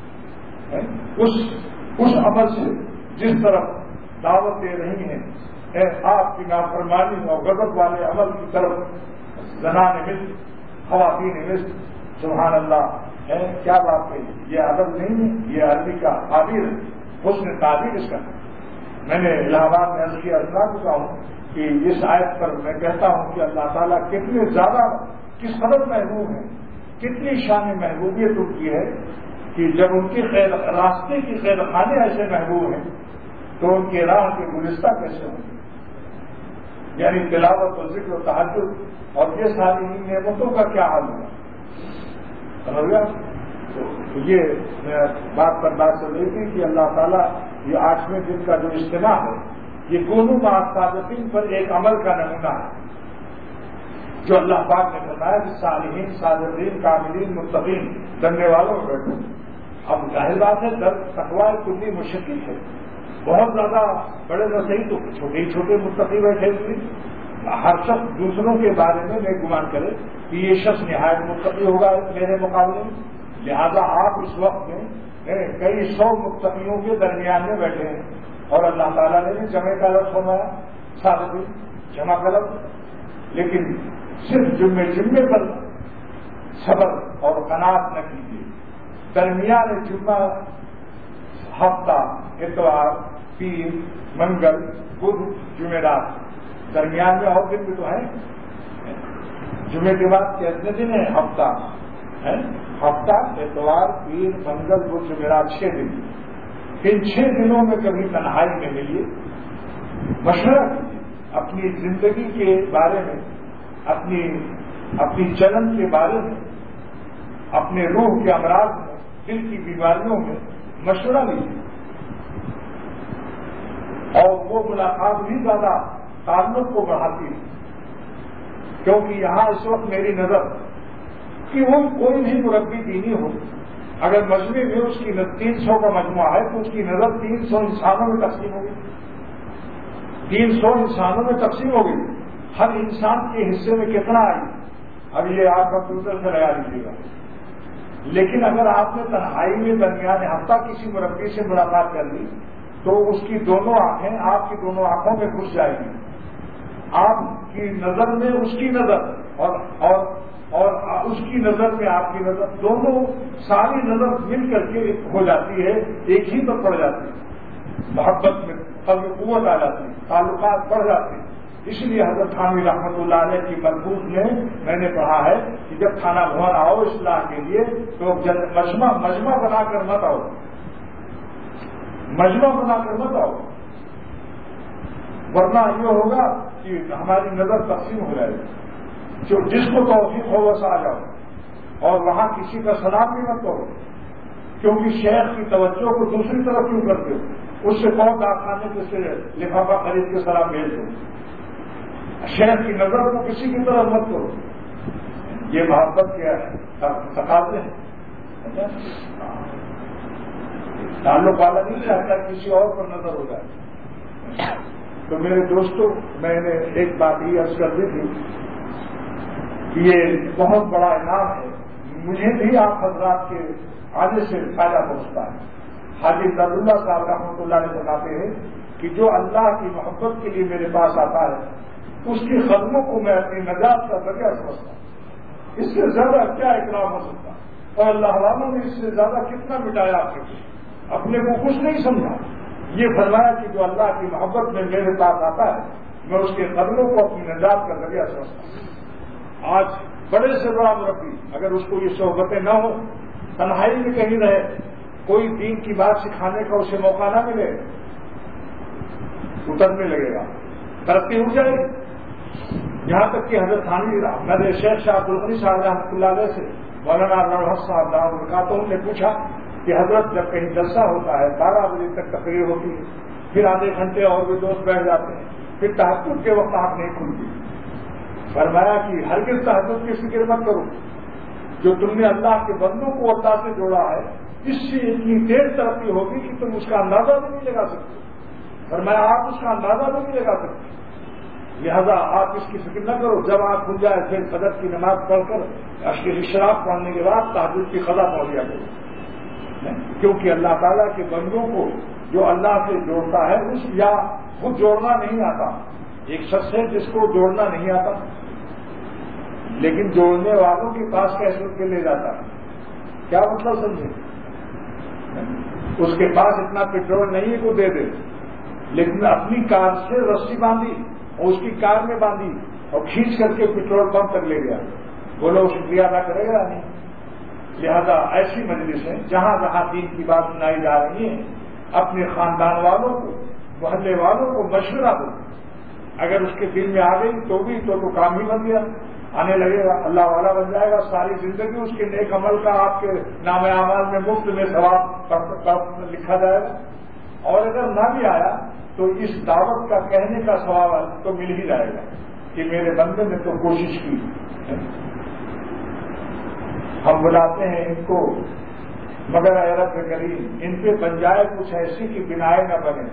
Speaker 1: اس عمل سے جس طرف دعوت دے رہی ہیں آپ کی نافرمانی اور غضب والے عمل کی طرف. زنان مثل، خواتین مثل، سبحان اللہ ہے. کیا بات کہی؟ یہ ادب نہیں ہے، یہ عربی کا تعبیر ہے، حسن تعبیر اس کا. میں نے الہ آباد میں عرض کیا چکا ہوں کہ اس آیت پر میں کہتا ہوں کہ اللہ تعالیٰ کتنے زیادہ، کس قدر محبوب ہیں، کتنی شان محبوبیت ان کی ہے کہ جب ان کی راستے کی قید خانے ایسے محبوب ہیں تو ان کے راہ کے گلستہ کیسے ہوں گے. یعنی تلاوت و ذکر و تہجد اور یہ ساری نعمتوں کا کیا حال ہوگا. سمجھ گیا؟ تو یہ بات پر بات چل رہی تھی کہ اللہ تعالیٰ یہ 8ویں دن کا جو اجتماع ہے یہ کونوا مع الصادقین پر ایک عمل کا نمونہ ہے جو اللہ پاک نے بتایا کہ صالحین، صادقین، کاملین، متقین ڈرنے والوں میں بیٹھو. اب ظاہر بات ہے تقویٰ کلی مشکل ہے، بہت زیادہ بڑے نہ صحیح تو چھوٹے ہی چھوٹے متقی بیٹھے ہوئے. ہر شخص دوسروں کے بارے میں گمان کرے کہ یہ شخص نہایت متقی ہوگا میرے مقابلے میں، لہذا آپ اس وقت میں کئی 100 متقیوں کے درمیان میں بیٹھے ہیں اور اللہ تعالیٰ نے بھی جمع کا لفظ فرمایا، صادقین جمع کا لفظ. لیکن صرف جمعے پر صبر اور قناعت نہ کیجیے. درمیان جمعہ، ہفتہ، اتوار، پیر، منگل، بدھ، جمعرات، درمیان میں اور دن بھی تو ہیں. جمعے کے بعد کتنے دن ہیں؟ ہفتہ ہے، ہفتہ، اتوار، پیر، منگل، بدھ، جمعرات، 6 دن. ان 6 دنوں میں کبھی تنہائی میں ملیے، مشورہ کیجیے اپنی زندگی کے بارے میں، اپنی چلن کے بارے میں، اپنے روح کے امراض میں، دل کی بیماریوں میں مشورہ لیجیے. اور وہ ملاقات بھی زیادہ تعلق کو بڑھاتی ہے. کیونکہ یہاں اس وقت میری نظر کہ وہ کوئی بھی مربی دینی ہو، اگر مجموعے میں اس کی 300 کا مجموعہ ہے تو اس کی نظر 300 انسانوں میں تقسیم ہوگی. 300 انسانوں میں تقسیم ہوگی. ہر انسان کے حصے میں کتنا آئی اب یہ آپ کمپیوٹر سے لگا لیجیے گا. لیکن اگر آپ نے تنہائی میں درمیان ہفتہ کسی مربی سے ملاقات کر لی تو اس کی دونوں آنکھیں آپ کی دونوں آنکھوں میں گھس جائیں گی. آپ کی نظر میں اس کی نظر اور اس کی نظر میں آپ کی نظر، دونوں ساری نظر مل کر کے ہو جاتی ہے، ایک ہی پر پڑ جاتی ہے. محبت میں قوت آ جاتی ہے، تعلقات بڑھ جاتے ہیں. اس لیے حضرت تھانوی رحمۃ اللہ علیہ کی ملفوظ میں نے پڑھا ہے کہ جب تھانہ بھون آؤ اصلاح کے لیے تو مجمع بنا کر مت آؤ، مجمع بنا کر مت آؤ، ورنہ یہ ہوگا کہ ہماری نظر تقسیم ہو جائے گی. جو جس کو توفیق ہو بس آ جاؤ اور وہاں کسی کا سلام بھی مت کرو، کیونکہ شیخ کی توجہ کو دوسری طرف کیوں کرتے ہو؟ اس سے کون ڈاکخانے کے سے لفافہ خرید کے سلام بھیج دو. شیخ کی نظر کو کسی کی طرف مت کرو. یہ محبت کے تقاضے ہیں. تعلق والا نہیں چاہتا کسی اور پر نظر ہو جائے. تو میرے دوستوں، میں نے ایک بات یہ عرض کر دی تھی کہ یہ بہت بڑا انعام ہے. مجھے بھی آپ حضرات کے آنے سے فائدہ پہنچتا ہے. حاجی اللہ صاحب رحمۃ اللہ نے بتاتے ہیں کہ جو اللہ کی محبت کے لیے میرے پاس آتا ہے اس کی قدموں کو میں اپنی نجات کا ذریعہ سمجھتا ہوں. اس سے زیادہ کیا اکرام ہو سکتا؟ اور اللہ والوں نے اس سے زیادہ کتنا مٹایا آپ سے، اپنے کو کچھ نہیں سمجھا. یہ فرمایا کہ جو اللہ کی محبت میں میرے پاس آتا ہے میں اس کے قدموں کو اپنی نجات کا ذریعہ سمجھتا ہوں. آج بڑے سے بڑا مربی اگر اس کو یہ صحبتیں نہ ہو، تنہائی میں کہیں رہے، کوئی دین کی بات سکھانے کا اسے موقع نہ ملے، اترنے لگے گا، ترقی اٹھ جائے گی. یہاں تک کہ حضرت تھانوی میرے شیخ شاہ عبدالغنی صاحب رحمۃ اللہ علیہ سے مولانا روحت صاحب برکاتہ نے پوچھا کہ حضرت جب کہیں جلسہ ہوتا ہے 12 بجے تک تقریر ہوتی ہے، پھر آدھے گھنٹے اور بھی دوست بیٹھ جاتے ہیں، پھر تہجد کے وقت آنکھ نہیں کھلتی۔ فرمایا کہ ہرگز تہجد کی فکر مت کرو، جو تم نے اللہ کے بندوں کو اللہ سے جوڑا ہے اس سے اتنی دیر ترقی ہوگی کہ تم اس کا اندازہ بھی نہیں لگا سکتے۔ فرمایا آپ اس کا اندازہ بھی نہیں لگا سکتے، لہذا آپ اس کی فکر نہ کرو، جب آپ کھل جائے پھر فجر کی نماز پڑھ کر اشکر اشراق پڑھنے کے بعد تہجد کی قضا پڑھ لیا کرو، کیونکہ اللہ تعالیٰ کے بندوں کو جو اللہ سے جوڑتا ہے اس یا خود جوڑنا نہیں آتا، ایک شخص ہے جس کو جوڑنا نہیں آتا لیکن جوڑنے والوں کے پاس کیسے کے لے جاتا ہے، کیا مطلب سمجھے؟ اس کے پاس اتنا پیٹرول نہیں ہے کو دے دے، لیکن اپنی کار سے رسی باندھی اور اس کی کار میں باندھی اور کھینچ کر کے پیٹرول پمپ تک لے گیا، بولو شکریہ ادا کرے گا نہیں؟ لہذا ایسی مجلس ہے جہاں جہاں دین کی بات سنائی جا رہی ہے اپنے خاندان والوں کو محلے والوں کو مشورہ دو، اگر اس کے دل میں آ گئی تو بھی تو کام ہی بن گیا، آنے لگے گا، اللہ والا بن جائے گا، ساری زندگی اس کے نیک عمل کا آپ کے نام اعمال میں مفت میں ثواب لکھا جائے گا، اور اگر نہ بھی آیا تو اس دعوت کا کہنے کا ثواب تو مل ہی جائے گا کہ میرے بندے نے تو کوشش کی۔ ہم بلاتے ہیں ان کو مگر اے رب کریم ان پہ بن جائے کچھ ایسی کی بنائے نہ بنے،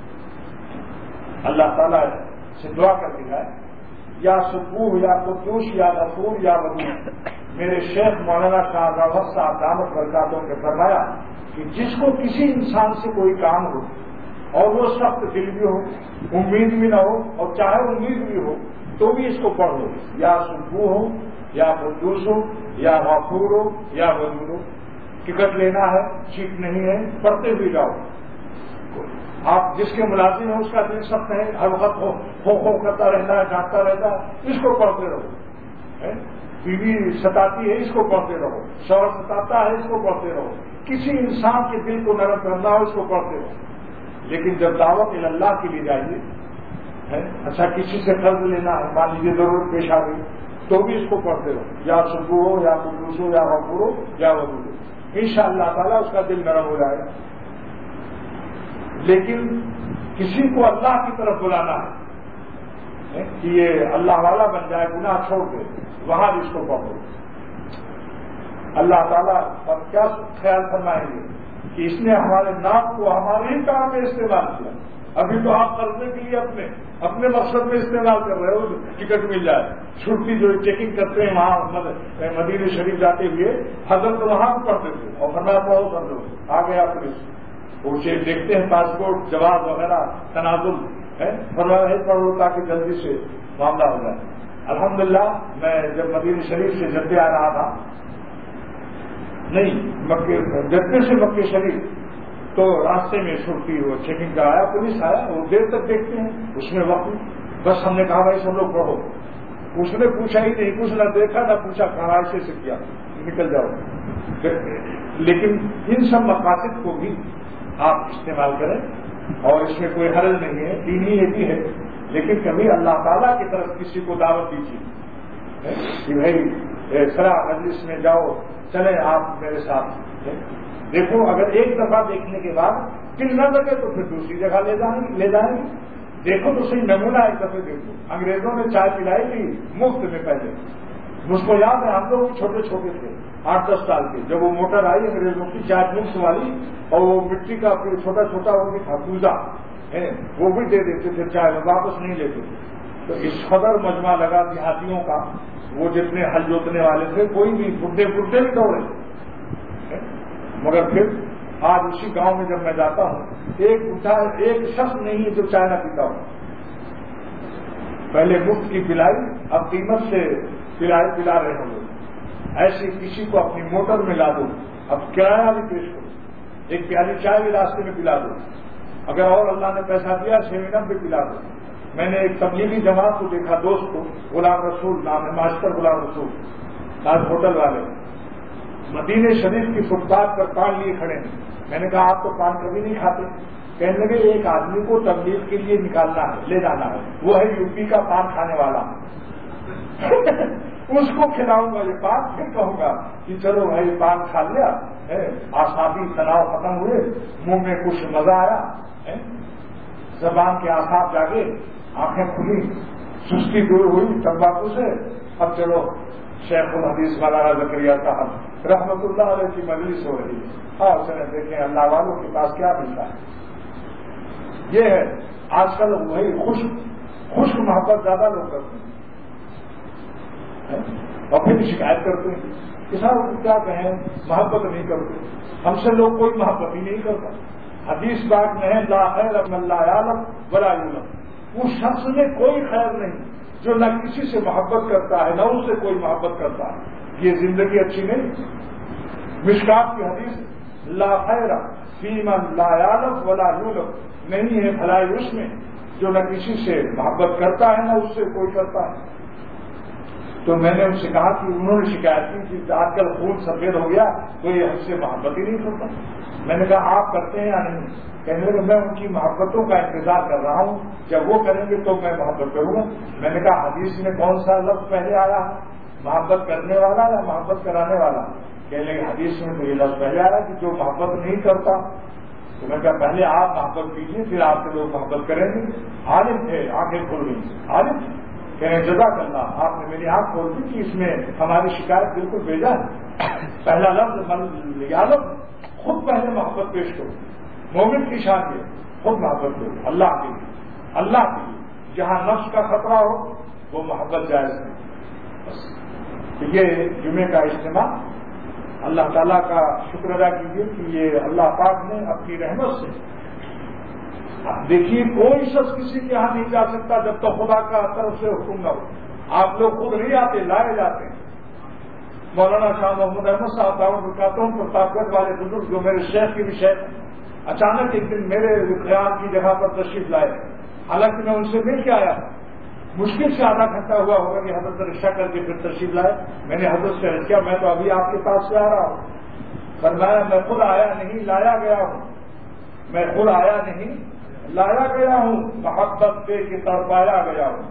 Speaker 1: اللہ تعالیٰ سے دعا کر دیا ہے یا سبوح یا قدوس یا غفور یا ودود۔ میرے شیخ مولانا شاہ روحت صاحب دامت برکاتوں نے فرمایا کہ جس کو کسی انسان سے کوئی کام ہو اور وہ سخت دل بھی ہو، امید بھی نہ ہو اور چاہے امید بھی ہو تو بھی اس کو پڑھ لو، یا سبوح ہو یا قدوس ہو یا غفور ہو یا ودود ہو، ٹکٹ لینا ہے سیٹ نہیں ہے پڑھتے ہوئے جاؤ۔ آپ جس کے ملازم ہیں اس کا دل سخت ہے، ہر وقت ہو کرتا رہتا ہے، ڈانٹتا رہتا ہے، اس کو پڑھتے رہو، بیوی ستاتی ہے اس کو پڑھتے رہو، شوہر ستاتا ہے اس کو پڑھتے رہو، کسی انسان کے دل کو نرم کرنا ہو اس کو پڑھتے رہو، لیکن جب دعوت اللہ کے لیے جائیے، اچھا کسی سے قرض لینا ہے، مان لیجیے ضرورت پیش آ گئی تو بھی اس کو پڑھتے رہو، یا سبوح ہو یا قدوس ہو یا غفور ہو یا ودود ہو، انشاءاللہ تعالیٰ اس کا دل نرم ہو جائے گا۔ لیکن کسی کو اللہ کی طرف بلانا ہے کہ یہ اللہ والا بن جائے، گناہ چھوڑ دے، وہاں بھی اس کو پکڑو۔ اللہ تعالیٰ اب کیا خیال فرمائیں گے کہ اس نے ہمارے نام کو ہمارے ہی کام میں استعمال کیا، ابھی تو آپ قرضے کے لیے اپنے مقصد میں استعمال کر رہے ہو، ٹکٹ مل جائے، چھٹی جو چیکنگ کرتے ہیں وہاں مدینہ شریف جاتے ہوئے حضرت وہاں پڑھتے تھے اور فرمایا پڑھو کر دو، آ گیا پولیس اسے دیکھتے ہیں پاسپورٹ جواب وغیرہ تنازل ہے، فرمایا ہے پڑھ لو تاکہ جلدی سے معاملہ ہو جائے۔ الحمدللہ میں جب مدینہ شریف سے جدے آ رہا تھا، نہیں جدے سے مکہ شریف، تو راستے میں چھٹی وہ چیکنگ کرایا، پولیس آیا، وہ دیر تک دیکھتے ہیں اس میں وقت، بس ہم نے کہا بھائی سب لوگ پڑھو، اس نے پوچھا ہی نہیں، کچھ نہ دیکھا نہ پوچھا، کہاں ایسے سے کیا نکل جاؤ۔ لیکن ان سب مقاصد کو بھی آپ استعمال کریں اور اس میں کوئی حرج نہیں ہے، دینی یہ بھی ہے، لیکن کبھی اللہ تعالیٰ کی طرف کسی کو دعوت دیجیے کہ بھائی سرا مجلس میں جاؤ، چلیں آپ میرے ساتھ، دیکھو اگر ایک دفعہ دیکھنے کے بعد دل نہ لگے تو پھر دوسری جگہ لے جائیں گے، دیکھو تو صحیح نمونہ ایک دفعہ دیکھو۔ انگریزوں نے چائے پلائی تھی مفت میں پہلے، مجھ کو یاد ہے ہم لوگ چھوٹے چھوٹے تھے 8-10 سال کے، جب وہ موٹر آئی انگریزوں کی چائے مفت والی، اور وہ مٹی کا چھوٹا چھوٹا وہ بھی تھا پوزا، وہ بھی دے دیتے تھے چائے میں، واپس نہیں لیتے تھے۔ تو اس قدر مجمع لگا دیہاتیوں کا، وہ جتنے ہل جوتنے والے تھے کوئی بھی بڈھے بھی دوڑے، مگر پھر آج اسی گاؤں میں جب میں جاتا ہوں ایک شخص نہیں ہے جو چائے نہ پیتا ہوں۔ پہلے مفت کی پلائی، اب قیمت سے پلا رہے ہوں لوگ، ایسے کسی کو اپنی موٹر میں لا دو، اب کرایہ بھی پیش کرو، ایک پیالی چائے بھی راستے میں پلا دو، اگر اور اللہ نے پیسہ دیا 6 منٹ بھی پلا دو۔ میں نے ایک تبلیغی جماعت کو دیکھا، دوست کو، غلام رسول نام ہے، ماسٹر غلام رسول، آج ہوٹل والے مدینہ شریف کی فٹ پاتھ پر پان لیے کھڑے ہیں۔ میں نے کہا آپ تو پان کبھی نہیں کھاتے؟ کہنے لگے ایک آدمی کو تبلیغ کے لیے نکالنا ہے، لے جانا ہے، وہ ہے یو پی کا پان کھانے والا، اس کو کھلاؤں گا یہ پان، پھر کہوں گا کہ چلو بھائی پان کھا لیا، آسابی تناؤ ختم ہوئے، منہ میں کچھ مزہ آیا، زبان کے آساب جاگے، آنکھیں کھلی، سستی دور ہوئی تمباکو سے، اب چلو شیخ الحدیث مولانا زکریا صاحب رحمت اللہ علیہ کی مجلس ہو رہی ہے، اور چلے دیکھیں اللہ والوں کے پاس کیا ملتا ہے۔ یہ ہے آج کل وہی خشک محبت زیادہ لوگ کرتے ہیں، اور پھر شکایت کرتے ہیں کہ صاحب کیا کہیں محبت نہیں کرتے، ہم سے لوگ کوئی محبت ہی نہیں کرتا۔ حدیث بات میں ہے لا خیر من لا یعلم ولا یعلم، اس شخص میں کوئی خیر نہیں جو نہ کسی سے محبت کرتا ہے نہ اس سے کوئی محبت کرتا ہے، یہ زندگی اچھی نہیں۔ مشکات کی حدیث لا خیر فی من لا یعلم ولا یعلم، نہیں ہے بھلائی اس میں جو نہ کسی سے محبت کرتا ہے نہ اس سے کوئی کرتا ہے۔ تو میں نے ان سے کہا کہ انہوں نے شکایت کی کہ آج کل خون سفید ہو گیا تو یہ ہم سے محبت ہی نہیں کرتا۔ میں نے کہا آپ کرتے ہیں یا نہیں؟ کہنے لگے میں ان کی محبتوں کا انتظار کر رہا ہوں، جب وہ کریں گے تو میں محبت کروں گا۔ میں نے کہا حدیث میں کون سا لفظ پہلے آیا، محبت کرنے والا یا محبت کرانے والا؟ کہنے لگے حدیث میں تو یہ لفظ پہلے آ رہا ہے کہ جو محبت نہیں کرتا۔ تو میں کہا پہلے آپ محبت کیجیے پھر آپ سے لوگ محبت کریں گے۔ عالم تھے، آنکھیں کھل گئی، عالم تھے، کہنے جزاک اللہ آپ نے میری آنکھ کھول دی کہ اس میں ہماری شکایت بالکل بھیجا ہے۔ پہلا لفظ یعلم، خود پہلے محبت پیش کرو، مومن کی شان ہے خود محبت کرو اللہ کے لیے، اللہ کے لیے، جہاں نفس کا خطرہ ہو وہ محبت جائز نہیں۔ بس تو یہ جمعے کا اجتماع اللہ تعالیٰ کا شکر ادا کیجیے کہ یہ اللہ پاک نے اپنی رحمت سے، دیکھیے کوئی شخص کسی کے یہاں نہیں جا سکتا جب تک خدا کا طرف سے حکم نہ ہو۔ آپ لوگ خود نہیں آتے، لائے جاتے ہیں۔ مولانا شاہ محمد احمد صاحب دعوت بکاتا ہوں طاقت والے بزرگ جو میرے شیخ کی بھی شیخ ہیں، اچانک ایک دن میرے خیال کی جگہ پر تشریف لائے، حالانکہ میں ان سے مل کے آیا، مشکل سے آدھا گھنٹہ ہوا ہوگا کہ حضرت رکشہ کر کے پھر تشریف لائے۔ میں نے حضرت سے عرض کیا میں تو ابھی آپ کے پاس سے آ رہا ہوں۔ فرمایا میں خود آیا نہیں لایا گیا ہوں، میں خود آیا نہیں لایا گیا ہوں، محبت پہ کہ تڑپایا گیا ہوں۔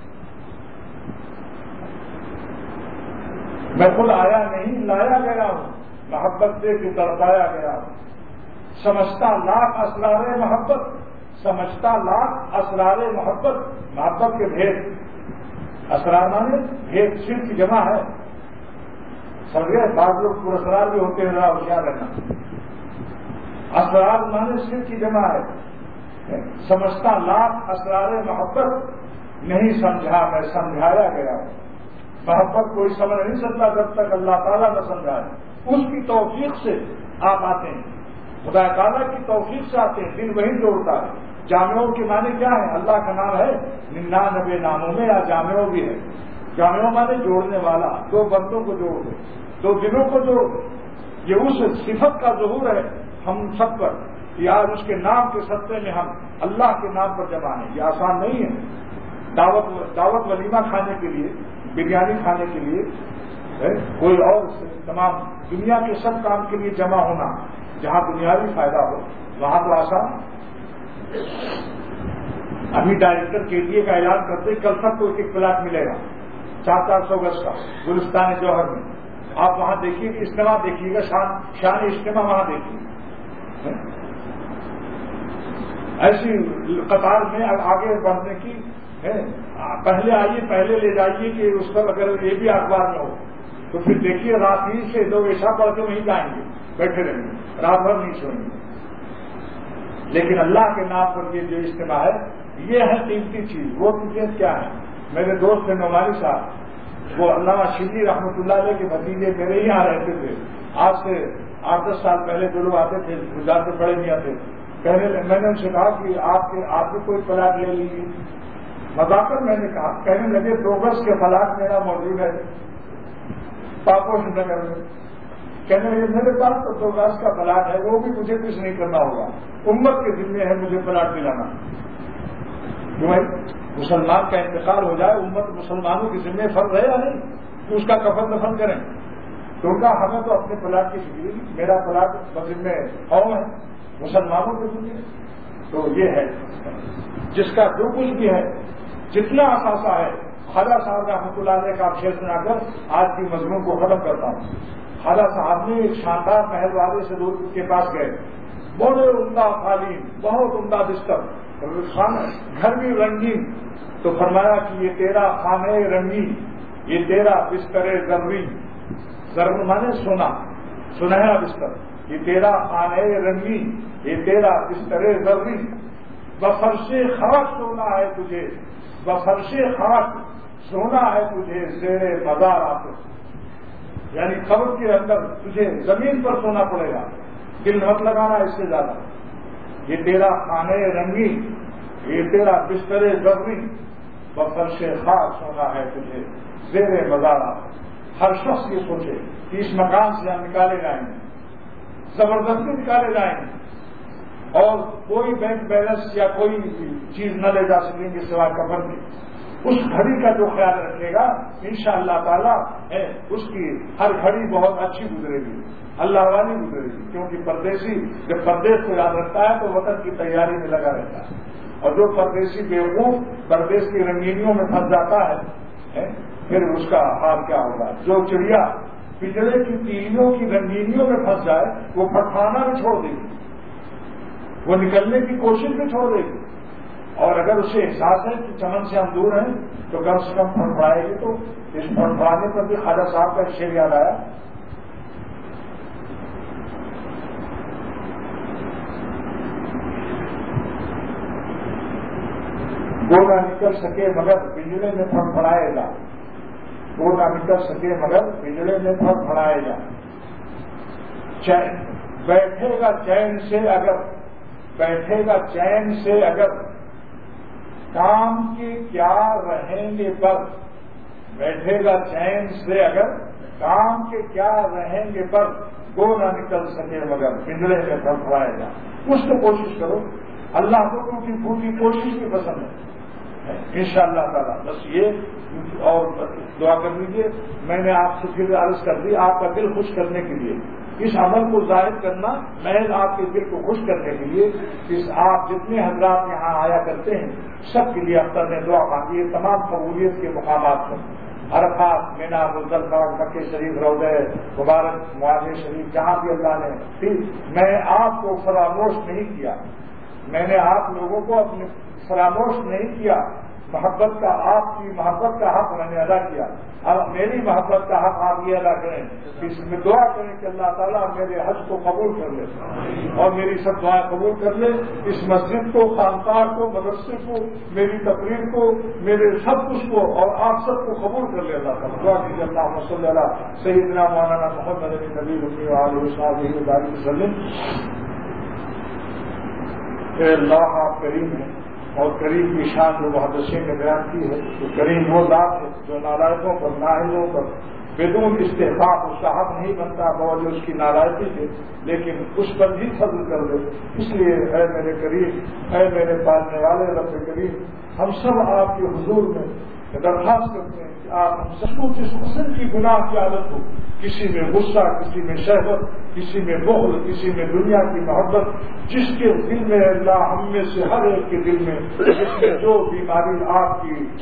Speaker 1: میں خود آیا نہیں لایا گیا ہوں، محبت پہ کہ تڑپایا گیا ہوں۔ سمجھتا لاکھ اسرار محبت، سمجھتا لاکھ اسرار محبت، محبت کے بھید، اسرار مانے بھید، صرف کی جمع ہے، سمجھے؟ بعض لوگ پراسرار بھی ہوتے ہیں، ذرا ہوشیار رہنا۔ اسرار مانے صرف کی جمع ہے، سمجھتا لاکھ اسرار محبت، نہیں سمجھا میں سمجھایا گیا ہوں۔ محبت کوئی سمجھ نہیں سکتا جب تک اللہ تعالیٰ نہ سمجھائے، اس کی توفیق سے آپ آتے ہیں، خدا تعالیٰ کی توفیق سے آتے ہیں، دل وہی جوڑتا ہے۔ جامعوں کے معنی کیا ہے؟ اللہ کا نام ہے 99 ناموں میں، یا جامعوں بھی ہے۔ جامعوں معنی جوڑنے والا، دو بندوں کو جوڑ دے، دو دلوں کو جوڑ دے۔ یہ اس صفت کا ظہور ہے ہم سب پر، یا اس کے نام کے صدقے میں ہم اللہ کے نام پر جمع ہیں۔ یہ آسان نہیں ہے۔ دعوت ولیمہ کھانے کے لیے، بریانی کھانے کے لیے، کوئی اور تمام دنیا کے سب کام کے لیے جمع ہونا، جہاں دنیاوی فائدہ ہو وہاں تو آسان۔ ابھی ڈائریکٹر کے لیے کا اعلان کرتے کل تک تو ایک پلاٹ ملے گا 400 گز کا گلستان جوہر میں۔ آپ وہاں دیکھیے کہ اجتماع دیکھیے گا، شان اجتماع وہاں دیکھیے، ایسی قطار میں آگے بڑھنے کی ہے۔ پہلے آئیے، پہلے لے جائیے کہ اس پر اگر یہ بھی اخبار میں ہو تو پھر دیکھیے رات ہی سے لوگ عشاء پڑھ کے وہیں جائیں گے، بیٹھے رہیں گے، رات بھر نہیں سوئیں گے۔ لیکن اللہ کے نام پر یہ جو اجتماع ہے یہ ہے قیمتی چیز۔ وہ چیز کیا ہے؟ میرے دوست نعمانی صاحب، وہ علامہ شبلی رحمۃ اللہ علیہ کے بھتیجے میرے یہاں رہتے تھے، آج سے 8-10 سال پہلے جو لوگ آتے تھے گجرات سے پڑے نہیں آتے، میں نے ان سے کہا کہ آپ بھی کوئی پلاٹ لے لیجیے۔ مذاکر میں نے کہا، کہنے لگے 2 گز کے پلاٹ میرا موجود ہے پاپوش نگر میں۔ کہنے لگے میرے پاس تو 2 گز کا پلاٹ ہے، وہ بھی مجھے کچھ نہیں کرنا ہوگا، امت کے ذمے ہے مجھے پلاٹ دلانا۔ کیوں بھائی؟ مسلمان کا انتقال ہو جائے، امت مسلمانوں کے ذمے فرض ہے یا نہیں کہ اس کا کفن دفن کریں؟ تو ان کا ہمیں تو اپنے پلاٹ کی فکر نہیں، میرا پلاٹ بذمہ قوم ہے، مسلمانوں کے ذمے۔ تو یہ ہے جس کا جو کچھ بھی ہے، جتنا اثاثہ ہے خواجہ صاحب رحمۃ اللہ علیہ کا آپ شعر سنا کر آج کی مضمون کو ختم کرتا ہوں. خواجہ صاحب نے ایک شاندار محل والے سے دور کے پاس گئے. بڑے عمدہ قالین، بہت عمدہ بستر، گھر بھی رنگین. تو فرمایا کہ یہ تیرا خانہ رنگین، یہ تیرا بستر زرین، زر مانے سونا، سنہرا بستر، یہ تیرا خانہ رنگین، یہ تیرا بستر زرین. بفرش خاک سونا ہے تجھے، بفرش خاک سونا ہے تجھے زیر مزار آتے. یعنی قبر کے اندر تجھے زمین پر سونا پڑے گا، دل مت لگانا اس سے زیادہ. یہ تیرا خانہ رنگین، یہ تیرا بستر زرین، بفرش خاک سونا ہے تجھے زیر مزار آتے. ہر شخص یہ سوچے کہ اس مکان سے ہم نکالے جائیں گے، زبردستی نکالے جائیں گے، اور کوئی بینک بیلنس یا کوئی چیز نہ لے جا سکیں گے سوائے کفن کی. اس گھڑی کا جو خیال رکھے گا انشاءاللہ تعالی اس کی ہر گھڑی بہت اچھی گزرے گی، اللہ والی گزرے گی. کیونکہ پردیسی جب پردیس کو یاد رکھتا ہے تو وطن کی تیاری میں لگا رہتا ہے. اور جو پردیسی بیوقوف پردیس کی رنگینیوں میں پھنس جاتا ہے پھر اس کا حال کیا ہوگا. جو چڑیا پنجرے کی تیلیوں کی رنگینیوں میں پھنس جائے وہ پھٹپھانا بھی چھوڑ دے گی، وہ نکلنے کی کوشش بھی چھوڑ دے گی. اور اگر اسے احساس ہے کہ چمن سے ہم دور ہیں تو کم سے کم پھڑپڑائے گی. تو اس پھڑپڑانے پر بھی خواجہ صاحب کا شعر یاد آیا. وہ نہ نکل سکے مگر پنجرے میں پھڑپڑائے گا، وہ نہ نکل سکے مگر پنجرے میں پھڑپڑائے گا. بیٹھے گا چین سے اگر، بیٹھے گا چین سے اگر، کام کے کیا رہیں گے پر. بیٹھے گا چین سے اگر، کام کے کیا رہیں گے پر. وہ نہ نکل سکے مگر پنجرے میں پھڑپڑائے گا. کچھ تو کوشش کرو، اللہ کو ٹوٹی پھوٹی کوشش بھی پسند ہے انشاءاللہ تعالیٰ. بس یہ اور دعا کر لیجیے. میں نے آپ سے پھر عرض کر دی آپ کا دل خوش کرنے کے لیے، اس عمل کو ظاہر کرنا محض آپ کے دل کو خوش کرنے کے لیے. آپ جتنے حضرات یہاں آیا کرتے ہیں سب کے لیے اختر نے دعا مانگی ہے. تمام قبولیت کے مقامات پر، عرفات، مینا، مزدلفہ، مکہ شریف، روضہ مبارک، معاذ شریف، جہاں بھی اللہ نے پھر میں آپ کو فراموش نہیں کیا، میں نے آپ لوگوں کو اپنے فراموش نہیں کیا. محبت کا، آپ کی محبت کا حق میں نے ادا کیا. اب میری محبت کا حق آپ یہ ادا کریں، اس میں دعا کریں کہ اللہ تعالیٰ میرے حج کو قبول کر لے اور میری سب دعائیں قبول کر لے. اس مسجد کو، خانقاہ کو، مدرسے کو، میری تقریر کو، میرے سب کچھ کو اور آپ سب کو قبول کر لے. اللہ تعالیٰ دعا کیجیے. اللہم صلی علی سیدنا مولانا محمد نبی الامی وآلہ وصحبہ وبارک وسلم. اے اللہ آپ کریم ہیں، اور کریم کی شان جو محدثین نے بیان کی ہے تو کریم وہ ذات ہے جو نالائقوں پر، نااہلوں پر بدون استحقاق اس کا حق نہیں بنتا باوجود اس کی نالائقی کے، لیکن اس پر بھی فضل کر دے. اس لیے اے میرے کریم، اے میرے پالنے والے رب کریم، ہم سب آپ کے حضور میں درخواست کرتے ہیں کہ آپ ہم سب کو جس قسم کی گناہ کی عادت ہو، کسی میں غصہ، کسی میں شہوت، کسی میں بخل، کسی میں دنیا کی محبت، جس کے دل میں اللہ ہم میں سے ہر ایک کے دل میں جس میں جو بیماری آپ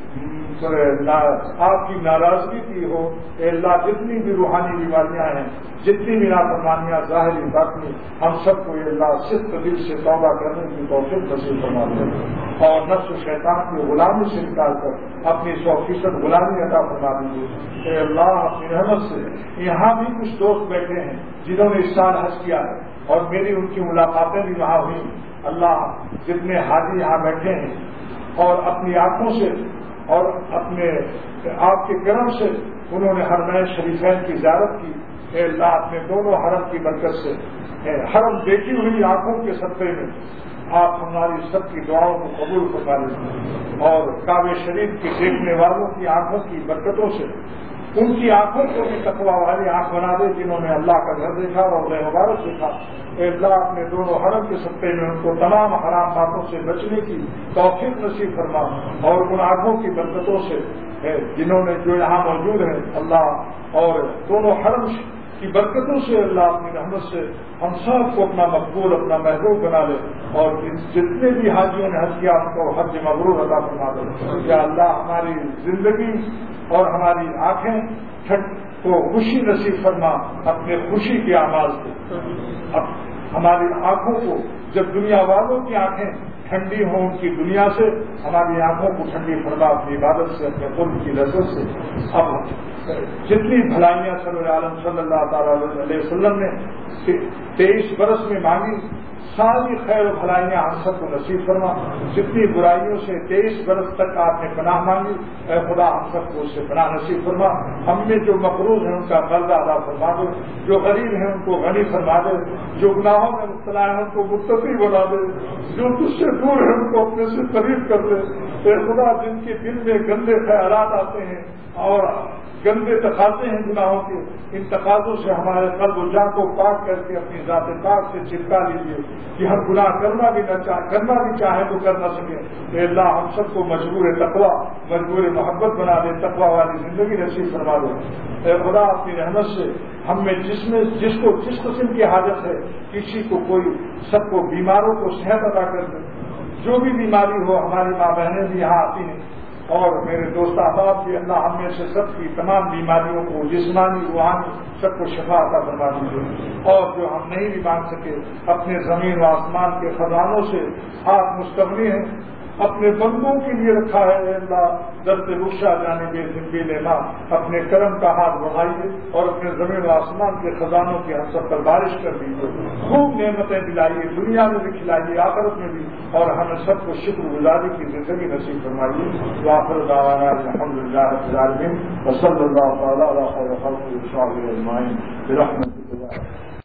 Speaker 1: کی ناراضگی کی ہو، اے اللہ جتنی بھی روحانی بیماریاں ہیں، جتنی بھی نافرمانیاں ظاہری باطنی، ہم سب کو یہ اللہ صرف دل سے توبہ کرنے کی توفیق نصیب فرما دے اور نفس و شیطان کی غلامی سے نکال کر اپنی 100% غلامی عطا فرما دیجیے. اے اللہ اپنی رحمت سے یہاں بھی کچھ دوست بیٹھے ہیں جنہوں نے اس سال حج کیا ہے اور میری ان کی ملاقاتیں بھی وہاں ہوئی. اللہ جتنے حاجی یہاں بیٹھے ہیں اور اپنی آنکھوں سے اور اپنے آپ کے کرم سے انہوں نے حرمین شریفین کی زیارت کی. اے اللہ اپنے دونوں حرم کی برکت سے حرم دیکھی ہوئی آنکھوں کے صدقے میں آپ ہماری سب کی دعاؤں کو قبول فرما لیں اور کعبہ شریف کے دیکھنے والوں کی آنکھوں کی برکتوں سے ان کی آنکھوں کو بھی تقویٰ والی آنکھ بنا دے جنہوں نے اللہ کا گھر دیکھا اور مبارک دیکھا. اے اللہ اپنے دونوں حرم کے صدقے میں ان کو تمام حرام باتوں سے بچنے کی توفیق نصیب فرما اور ان آنکھوں کی برکتوں سے جنہوں نے جو یہاں موجود ہیں اللہ اور دونوں حرم کی برکتوں سے اللہ اپنی رحمت سے ہم سب کو اپنا مقبول اپنا محبوب بنا لے، اور جتنے بھی حاجیوں نے حج کیا ان کو حج مبرور عطا فرما دے۔ یا اللہ ہماری زندگی اور ہماری آنکھیں کو خوشی نصیب فرما اپنے خوشی کے اعمال سے۔ اب ہماری آنکھوں کو جب دنیا والوں کی آنکھیں ٹھنڈی ہوں ان کی دنیا سے، ہماری آنکھوں کو ٹھنڈی فرما اپنی عبادت سے، اپنے قرب کی لذت سے۔ اب جتنی بھلائیاں سرور عالم صلی اللہ تعالی علیہ وسلم نے 23 برس میں مانگی، ساری خیر و بھلائیاں ہم سب کو نصیب فرما۔ جتنی برائیوں سے 23 برس تک آپ نے پناہ مانگی، اے خدا ہم سب کو اس سے پناہ نصیب فرما۔ ہم میں جو مقروض ہیں ان کا قرضہ ادا فرما دے، جو غریب ہیں ان کو غنی فرما دے، جو گناہوں میں مبتلا ہیں ان کو متقی بنا دے، جو تجھ سے دور ہیں ان کو اپنے سے قریب کر دے۔ اے خدا جن کے دل میں گندے خیالات آتے ہیں اور گندے تقاضے ہیں گناہوں کے، ان تقاضوں سے ہمارے قلب و جان کو پاک کر کے اپنی ذات پاک سے چپکا لیجیے کہ ہم گناہ کرنا بھی چاہیں تو کر نہ سکیں۔ اے اللہ ہم سب کو مجبور تقویٰ، مجبور محبت بنا دے، تقویٰ والی زندگی نصیب فرما دے۔ اے خدا اپنی رحمت سے ہم میں جس قسم کی حاجت ہے، کسی کو کوئی، سب کو بیماروں کو صحت عطا کر دے۔ جو بھی بیماری ہو، ہماری ماں بہنیں بھی یہاں آتی ہیں اور میرے دوست احباب بھی، اللہ ہم میں سے سب کی تمام بیماریوں کو، جسمانی روحانی سب کو شفا عطا فرما دیجیے۔ اور جو ہم نہیں بھی مانگ سکے، اپنے زمین و آسمان کے خزانوں سے آپ مستغنی ہیں، اپنے بندوں کے لیے رکھا ہے۔ اے اللہ دست رخشا جانے بے ذنبی لینا، اپنے کرم کا ہاتھ بڑھائیے اور اپنے زمین و آسمان کے خزانوں کی ہم سب پر بارش کر دیجیے، خوب نعمتیں دلائیے، دنیا میں بھی کھلائیے، آخرت میں بھی، اور ہمیں سب کو شکر گزاری کی زندگی نصیب فرمائیے۔ وآخر دعوانا الحمدللہ رب العالمین، وصلی اللہ تعالی علی خیر خلقہ اجمعین برحمتہ۔